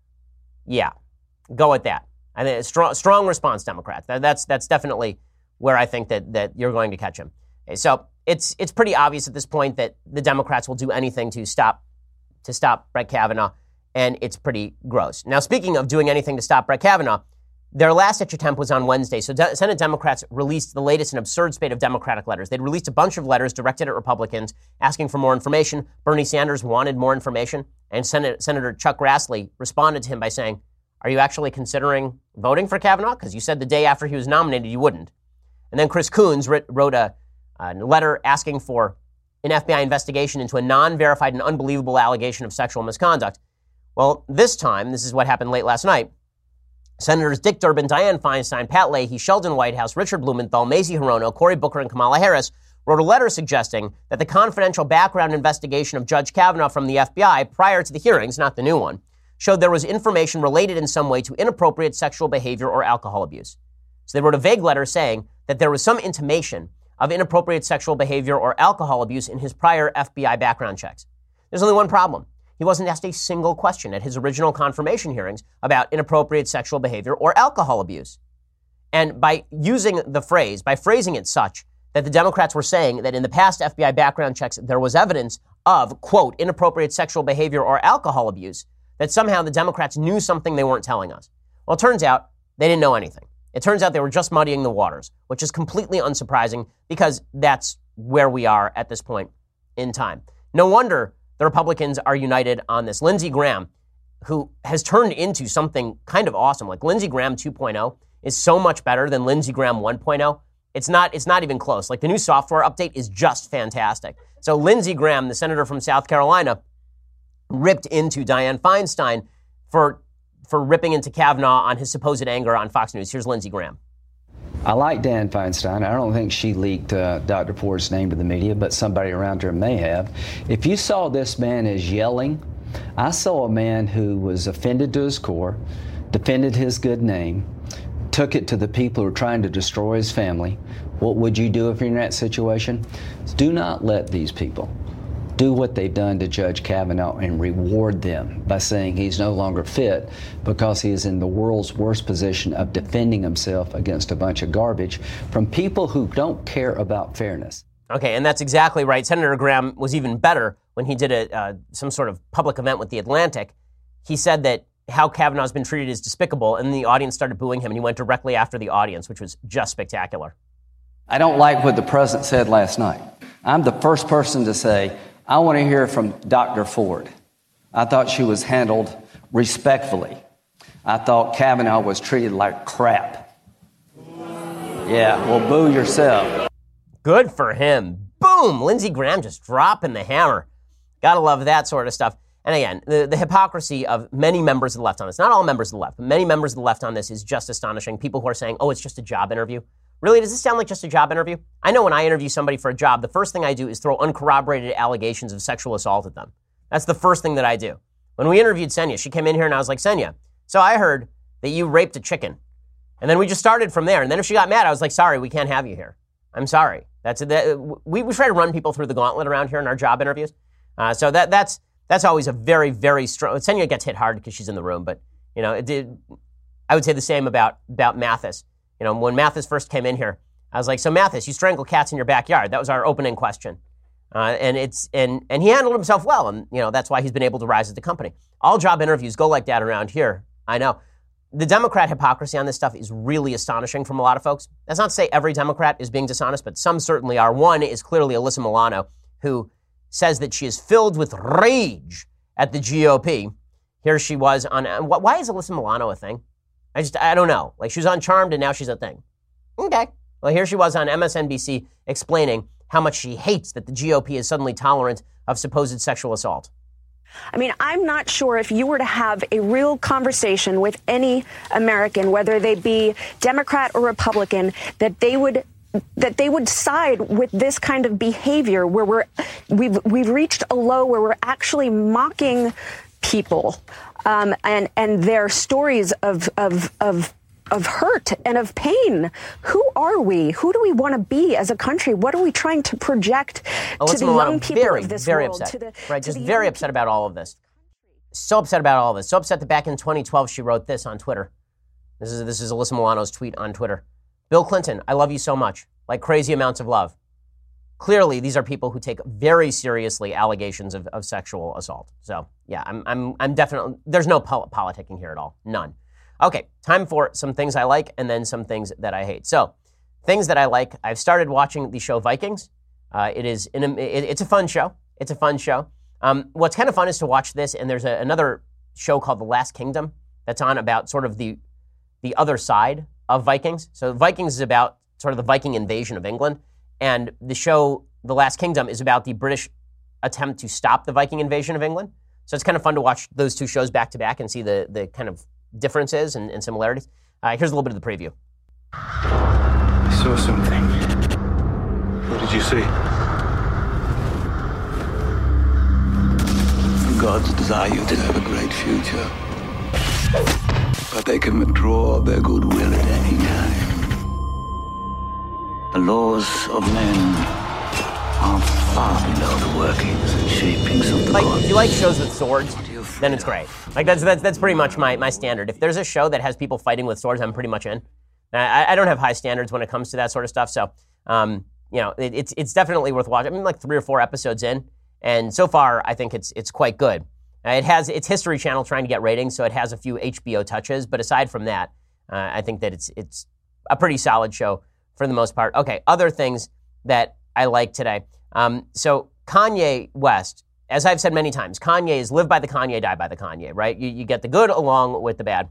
Yeah, go with that. I think strong, strong response, Democrats. That, that's that's definitely where I think that that you're going to catch him. Okay, so it's it's pretty obvious at this point that the Democrats will do anything to stop to stop Brett Kavanaugh, and it's pretty gross. Now, speaking of doing anything to stop Brett Kavanaugh, their last-ditch attempt was on Wednesday. So De- Senate Democrats released the latest and absurd spate of Democratic letters. They'd released a bunch of letters directed at Republicans asking for more information. Bernie Sanders wanted more information, and Senate- Senator Chuck Grassley responded to him by saying, "Are you actually considering voting for Kavanaugh? Because you said the day after he was nominated you wouldn't." And then Chris Coons writ- wrote a, a letter asking for an F B I investigation into a non-verified and unbelievable allegation of sexual misconduct. Well, this time, this is what happened late last night, Senators Dick Durbin, Dianne Feinstein, Pat Leahy, Sheldon Whitehouse, Richard Blumenthal, Mazie Hirono, Cory Booker, and Kamala Harris wrote a letter suggesting that the confidential background investigation of Judge Kavanaugh from the F B I prior to the hearings, not the new one, showed there was information related in some way to inappropriate sexual behavior or alcohol abuse. So they wrote a vague letter saying that there was some intimation of inappropriate sexual behavior or alcohol abuse in his prior F B I background checks. There's only one problem. He wasn't asked a single question at his original confirmation hearings about inappropriate sexual behavior or alcohol abuse. And by using the phrase, by phrasing it such that the Democrats were saying that in the past F B I background checks there was evidence of, quote, inappropriate sexual behavior or alcohol abuse, that somehow the Democrats knew something they weren't telling us. Well, it turns out they didn't know anything. It turns out they were just muddying the waters, which is completely unsurprising because that's where we are at this point in time. No wonder the Republicans are united on this. Lindsey Graham, who has turned into something kind of awesome, like Lindsey Graham two point oh is so much better than Lindsey Graham one point oh. It's not, it's not even close. Like the new software update is just fantastic. So Lindsey Graham, the senator from South Carolina, ripped into Dianne Feinstein for, for ripping into Kavanaugh on his supposed anger on Fox News. Here's Lindsey Graham. I like Dianne Feinstein. I don't think she leaked uh, Doctor Ford's name to the media, but somebody around her may have. If you saw this man as yelling, I saw a man who was offended to his core, defended his good name, took it to the people who are trying to destroy his family. What would you do if you're in that situation? Do not let these people do what they've done to Judge Kavanaugh and reward them by saying he's no longer fit because he is in the world's worst position of defending himself against a bunch of garbage from people who don't care about fairness. Okay, and that's exactly right. Senator Graham was even better when he did a, uh, some sort of public event with The Atlantic. He said that how Kavanaugh's been treated is despicable, and the audience started booing him, and he went directly after the audience, which was just spectacular. I don't like what the president said last night. I'm the first person to say, I want to hear from Doctor Ford. I thought she was handled respectfully. I thought Kavanaugh was treated like crap. Yeah, well, boo yourself. Good for him. Boom! Lindsey Graham just dropping the hammer. Gotta love that sort of stuff. And again, the, the hypocrisy of many members of the left on this, not all members of the left, but many members of the left on this is just astonishing. People who are saying, oh, it's just a job interview. Really, does this sound like just a job interview? I know when I interview somebody for a job, the first thing I do is throw uncorroborated allegations of sexual assault at them. That's the first thing that I do. When we interviewed Senya, she came in here and I was like, Senya, so I heard that you raped a chicken. And then we just started from there. And then if she got mad, I was like, sorry, we can't have you here. I'm sorry. That's that, we, we try to run people through the gauntlet around here in our job interviews. Uh, so that that's that's always a very, very strong. Senya gets hit hard because she's in the room. But, you know, it did. I would say the same about, about Mathis. You know, when Mathis first came in here, I was like, so Mathis, you strangle cats in your backyard. That was our opening question. Uh, and it's and and he handled himself well. And, you know, that's why he's been able to rise at the company. All job interviews go like that around here. I know. The Democrat hypocrisy on this stuff is really astonishing from a lot of folks. That's not to say every Democrat is being dishonest, but some certainly are. One is clearly Alyssa Milano, who says that she is filled with rage at the G O P. Here she was on, why is Alyssa Milano a thing? I just, I don't know. Like, she was on Charmed and now she's a thing. Okay. Well, here she was on M S N B C explaining how much she hates that the G O P is suddenly tolerant of supposed sexual assault. I mean, I'm not sure if you were to have a real conversation with any American, whether they be Democrat or Republican, that they would that they would side with this kind of behavior where we're we've we've reached a low where we're actually mocking people um, and and their stories of of of of hurt and of pain. Who are we? Who do we want to be as a country? What are we trying to project oh, to the young people very, of this very world? Upset. To the, right, to just the very upset people. about all of this. So upset about all of this. So upset that back in twenty twelve she wrote this on Twitter. This is this is Alyssa Milano's tweet on Twitter. Bill Clinton, I love you so much, like crazy amounts of love. Clearly, these are people who take very seriously allegations of, of sexual assault. So, yeah, I'm I'm I'm definitely, there's no pol- politicking here at all. None. Okay, time for some things I like and then some things that I hate. So, things that I like, I've started watching the show Vikings. Uh, it is in a, it, it's a fun show. It's a fun show. Um, what's kind of fun is to watch this, and there's a, another show called The Last Kingdom that's on about sort of the the other side of Vikings. So Vikings is about sort of the Viking invasion of England, and the show The Last Kingdom is about the British attempt to stop the Viking invasion of England. So it's kind of fun to watch those two shows back to back and see the, the kind of differences and, and similarities. Uh, here's a little bit of the preview. I saw something. What did you see? The gods desire you to have a great future, but they can withdraw their goodwill at any time. The laws of men are far below the workings and shapings of the like, gods. If you like shows with swords, then it's great. Like that's that's that's pretty much my, my standard. If there's a show that has people fighting with swords, I'm pretty much in. I, I don't have high standards when it comes to that sort of stuff, so um, you know it, it's it's definitely worth watching. I mean, like three or four episodes in, and so far I think it's it's quite good. Uh, it has it's History Channel trying to get ratings, so it has a few H B O touches. But aside from that, uh, I think that it's it's a pretty solid show for the most part. Okay, other things that I like today. Um, so Kanye West, as I've said many times, Kanye is live by the Kanye, die by the Kanye, right? You, you get the good along with the bad.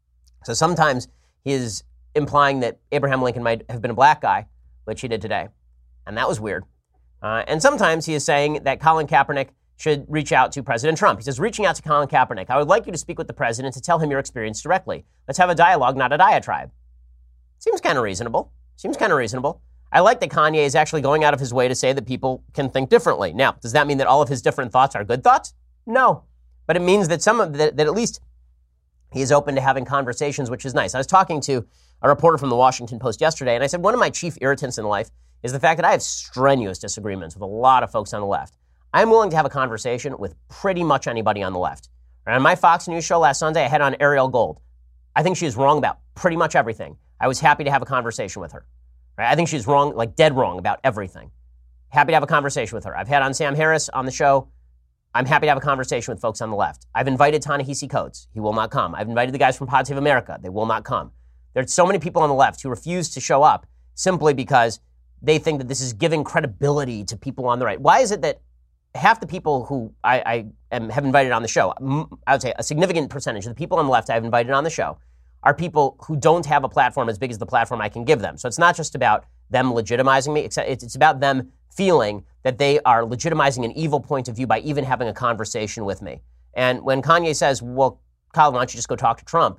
So sometimes he is implying that Abraham Lincoln might have been a black guy, which he did today, and that was weird. Uh, and sometimes he is saying that Colin Kaepernick should reach out to President Trump. He says, reaching out to Colin Kaepernick, I would like you to speak with the president to tell him your experience directly. Let's have a dialogue, not a diatribe. Seems kind of reasonable. Seems kind of reasonable. I like that Kanye is actually going out of his way to say that people can think differently. Now, does that mean that all of his different thoughts are good thoughts? No. But it means that some of that, that at least he is open to having conversations, which is nice. I was talking to a reporter from the Washington Post yesterday, and I said one of my chief irritants in life is the fact that I have strenuous disagreements with a lot of folks on the left. I'm willing to have a conversation with pretty much anybody on the left. On my Fox News show last Sunday, I had on Ariel Gold. I think she is wrong about pretty much everything. I was happy to have a conversation with her. Right? I think she's wrong, like dead wrong about everything. Happy to have a conversation with her. I've had on Sam Harris on the show. I'm happy to have a conversation with folks on the left. I've invited Ta-Nehisi Coates. He will not come. I've invited the guys from Pod Save America. They will not come. There's so many people on the left who refuse to show up simply because they think that this is giving credibility to people on the right. Why is it that half the people who I, I am, have invited on the show, I would say a significant percentage of the people on the left I've invited on the show are people who don't have a platform as big as the platform I can give them. So it's not just about them legitimizing me, it's about them feeling that they are legitimizing an evil point of view by even having a conversation with me. And when Kanye says, well, Colin, why don't you just go talk to Trump?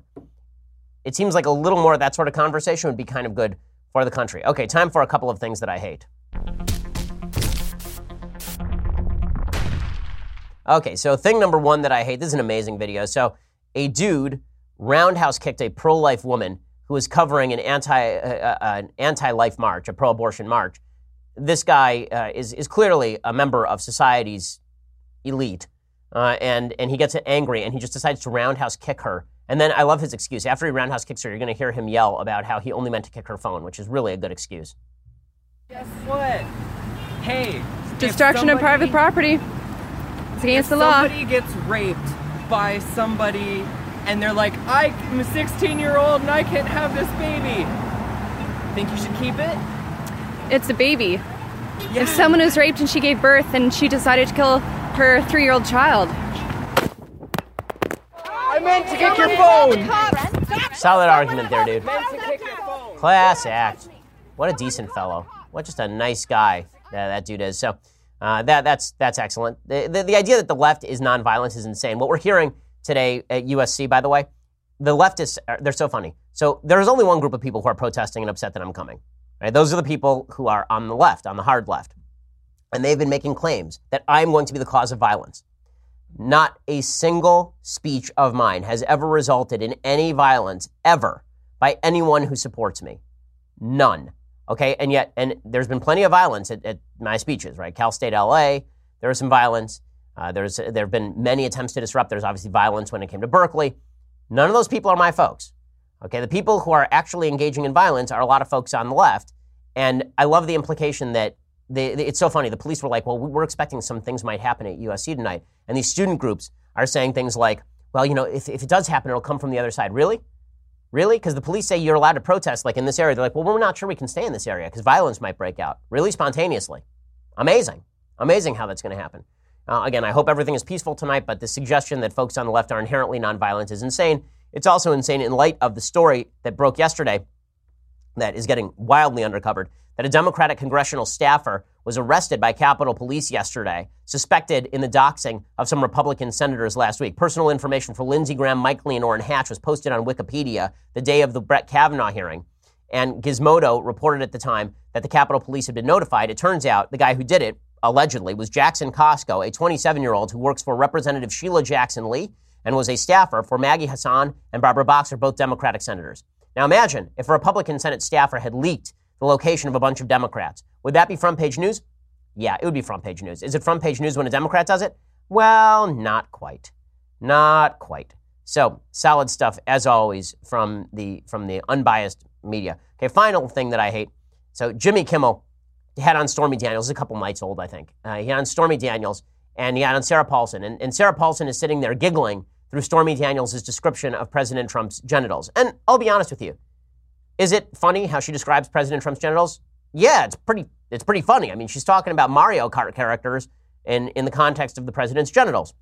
It seems like a little more of that sort of conversation would be kind of good for the country. Okay, time for a couple of things that I hate. Okay, so thing number one that I hate, this is an amazing video. So a dude roundhouse kicked a pro-life woman who was covering an anti uh, uh, an anti-life march, a pro-abortion march. This guy uh, is is clearly a member of society's elite, uh, and and he gets angry and he just decides to roundhouse kick her. And then I love his excuse. After he roundhouse kicks her, you're going to hear him yell about how he only meant to kick her phone, which is really a good excuse. Guess what? Hey, destruction somebody, of private property. It's against the law. Somebody gets raped by somebody, and they're like, I'm a sixteen-year-old and I can't have this baby. Think you should keep it? It's a baby. Yeah. If someone was raped and she gave birth and she decided to kill her three-year-old child. I meant to kick your phone. Solid argument there, dude. Class act. What a decent fellow. What just a nice guy that, that dude is. So uh, that that's that's excellent. The, the the idea that the left is nonviolent is insane. What we're hearing today at U S C, by the way, the leftists, they're so funny. So there's only one group of people who are protesting and upset that I'm coming. Right? Those are the people who are on the left, on the hard left. And they've been making claims that I'm going to be the cause of violence. Not a single speech of mine has ever resulted in any violence ever by anyone who supports me. None. Okay, and yet, and there's been plenty of violence at, at my speeches, right? Cal State L A, there was some violence. Uh, there's there have been many attempts to disrupt. There's obviously violence when it came to Berkeley. None of those people are my folks. Okay, the people who are actually engaging in violence are a lot of folks on the left. And I love the implication that they, they, it's so funny. The police were like, well, we're expecting some things might happen at U S C tonight. And these student groups are saying things like, well, you know, if, if it does happen, it'll come from the other side. Really? Really? Because the police say you're allowed to protest like in this area. They're like, well, we're not sure we can stay in this area because violence might break out. Really? Spontaneously. Amazing. Amazing how that's going to happen. Uh, again, I hope everything is peaceful tonight, but the suggestion that folks on the left are inherently nonviolent is insane. It's also insane in light of the story that broke yesterday that is getting wildly undercovered, that a Democratic congressional staffer was arrested by Capitol Police yesterday, suspected in the doxing of some Republican senators last week. Personal information for Lindsey Graham, Mike Lee, and Orrin Hatch was posted on Wikipedia the day of the Brett Kavanaugh hearing. And Gizmodo reported at the time that the Capitol Police had been notified. It turns out the guy who did it, allegedly, was Jackson Costco, a twenty-seven-year-old who works for Representative Sheila Jackson Lee and was a staffer for Maggie Hassan and Barbara Boxer, both Democratic senators. Now imagine if a Republican Senate staffer had leaked the location of a bunch of Democrats. Would that be front page news? Yeah, it would be front page news. Is it front page news when a Democrat does it? Well, not quite. Not quite. So, solid stuff, as always, from the from the unbiased media. Okay, final thing that I hate. So, Jimmy Kimmel had on Stormy Daniels, a couple nights old, I think. Uh, he had on Stormy Daniels, and he had on Sarah Paulson. And, and Sarah Paulson is sitting there giggling through Stormy Daniels' description of President Trump's genitals. And I'll be honest with you. Is it funny how she describes President Trump's genitals? Yeah, it's pretty it's pretty funny. I mean, she's talking about Mario Kart characters in, in the context of the president's genitals.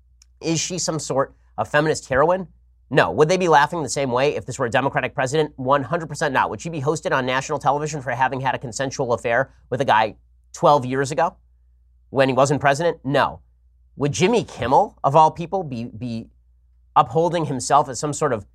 Is she some sort of feminist heroine? No. Would they be laughing the same way if this were a Democratic president? one hundred percent not. Would she be hosted on national television for having had a consensual affair with a guy twelve years ago when he wasn't president? No. Would Jimmy Kimmel, of all people, be, be upholding himself as some sort of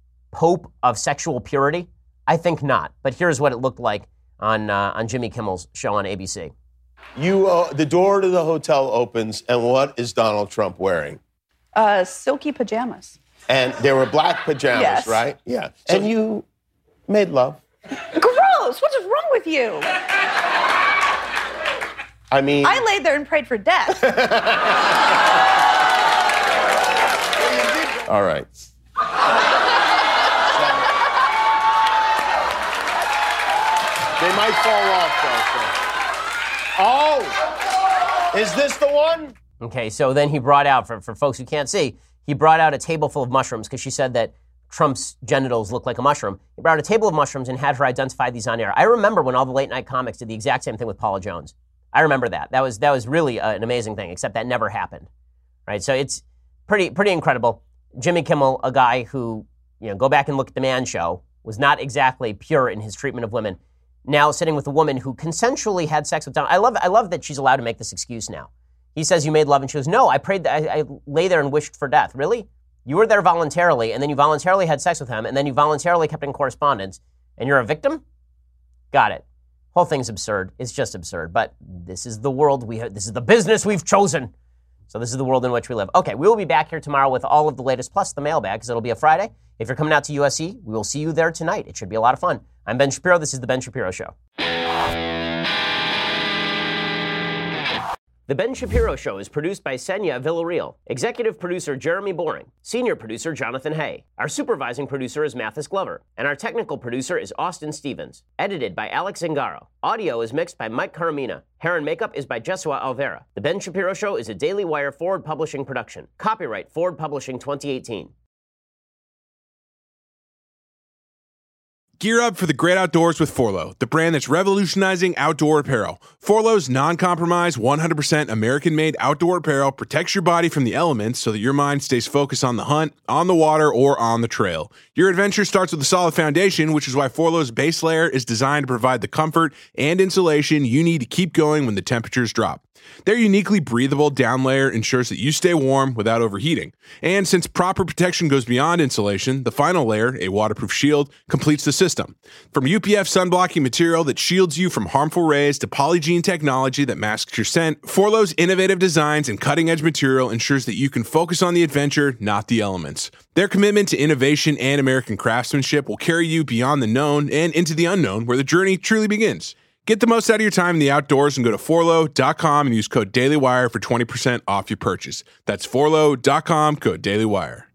pope of sexual purity? I think not. But here's what it looked like on uh, on Jimmy Kimmel's show on A B C. You, uh, the door to the hotel opens, and what is Donald Trump wearing? Uh, silky pajamas. And they were black pajamas, yes. right? Yeah. So, and you made love. Gross! What is wrong with you? I mean... I laid there and prayed for death. All right. They might fall off, though. So. Oh! Is this the one? Okay, so then he brought out, for, for folks who can't see, he brought out a table full of mushrooms because she said that Trump's genitals look like a mushroom. He brought out a table of mushrooms and had her identify these on air. I remember when all the late night comics did the exact same thing with Paula Jones. I remember that. That was that was really uh, an amazing thing, except that never happened. Right? So it's pretty pretty incredible. Jimmy Kimmel, a guy who, you know, go back and look at The Man Show, was not exactly pure in his treatment of women. Now sitting with a woman who consensually had sex with Donald. I love I love that she's allowed to make this excuse now. He says, you made love, and she goes, no, I prayed, that I, I lay there and wished for death. Really? You were there voluntarily, and then you voluntarily had sex with him, and then you voluntarily kept in correspondence, and you're a victim? Got it. Whole thing's absurd. It's just absurd. But this is the world we have. This is the business we've chosen. So this is the world in which we live. Okay, we will be back here tomorrow with all of the latest, plus the mailbag, because it'll be a Friday. If you're coming out to U S C, we will see you there tonight. It should be a lot of fun. I'm Ben Shapiro. This is The Ben Shapiro Show. The Ben Shapiro Show is produced by Senya Villarreal, executive producer Jeremy Boring, senior producer Jonathan Hay. Our supervising producer is Mathis Glover, and our technical producer is Austin Stevens. Edited by Alex Zingaro. Audio is mixed by Mike Caramina. Hair and makeup is by Jesua Alvera. The Ben Shapiro Show is a Daily Wire Forward Publishing production. Copyright Forward Publishing twenty eighteen. Gear up for the great outdoors with Forloh, the brand that's revolutionizing outdoor apparel. Forloh's non-compromise, one hundred percent American-made outdoor apparel protects your body from the elements so that your mind stays focused on the hunt, on the water, or on the trail. Your adventure starts with a solid foundation, which is why Forloh's base layer is designed to provide the comfort and insulation you need to keep going when the temperatures drop. Their uniquely breathable down layer ensures that you stay warm without overheating. And since proper protection goes beyond insulation, the final layer, a waterproof shield, completes the system. From U P F sun-blocking material that shields you from harmful rays to Polygiene technology that masks your scent, Forlo's innovative designs and cutting-edge material ensures that you can focus on the adventure, not the elements. Their commitment to innovation and American craftsmanship will carry you beyond the known and into the unknown, where the journey truly begins. Get the most out of your time in the outdoors and go to forlo dot com and use code DailyWire for twenty percent off your purchase. That's forlo dot com, code DailyWire.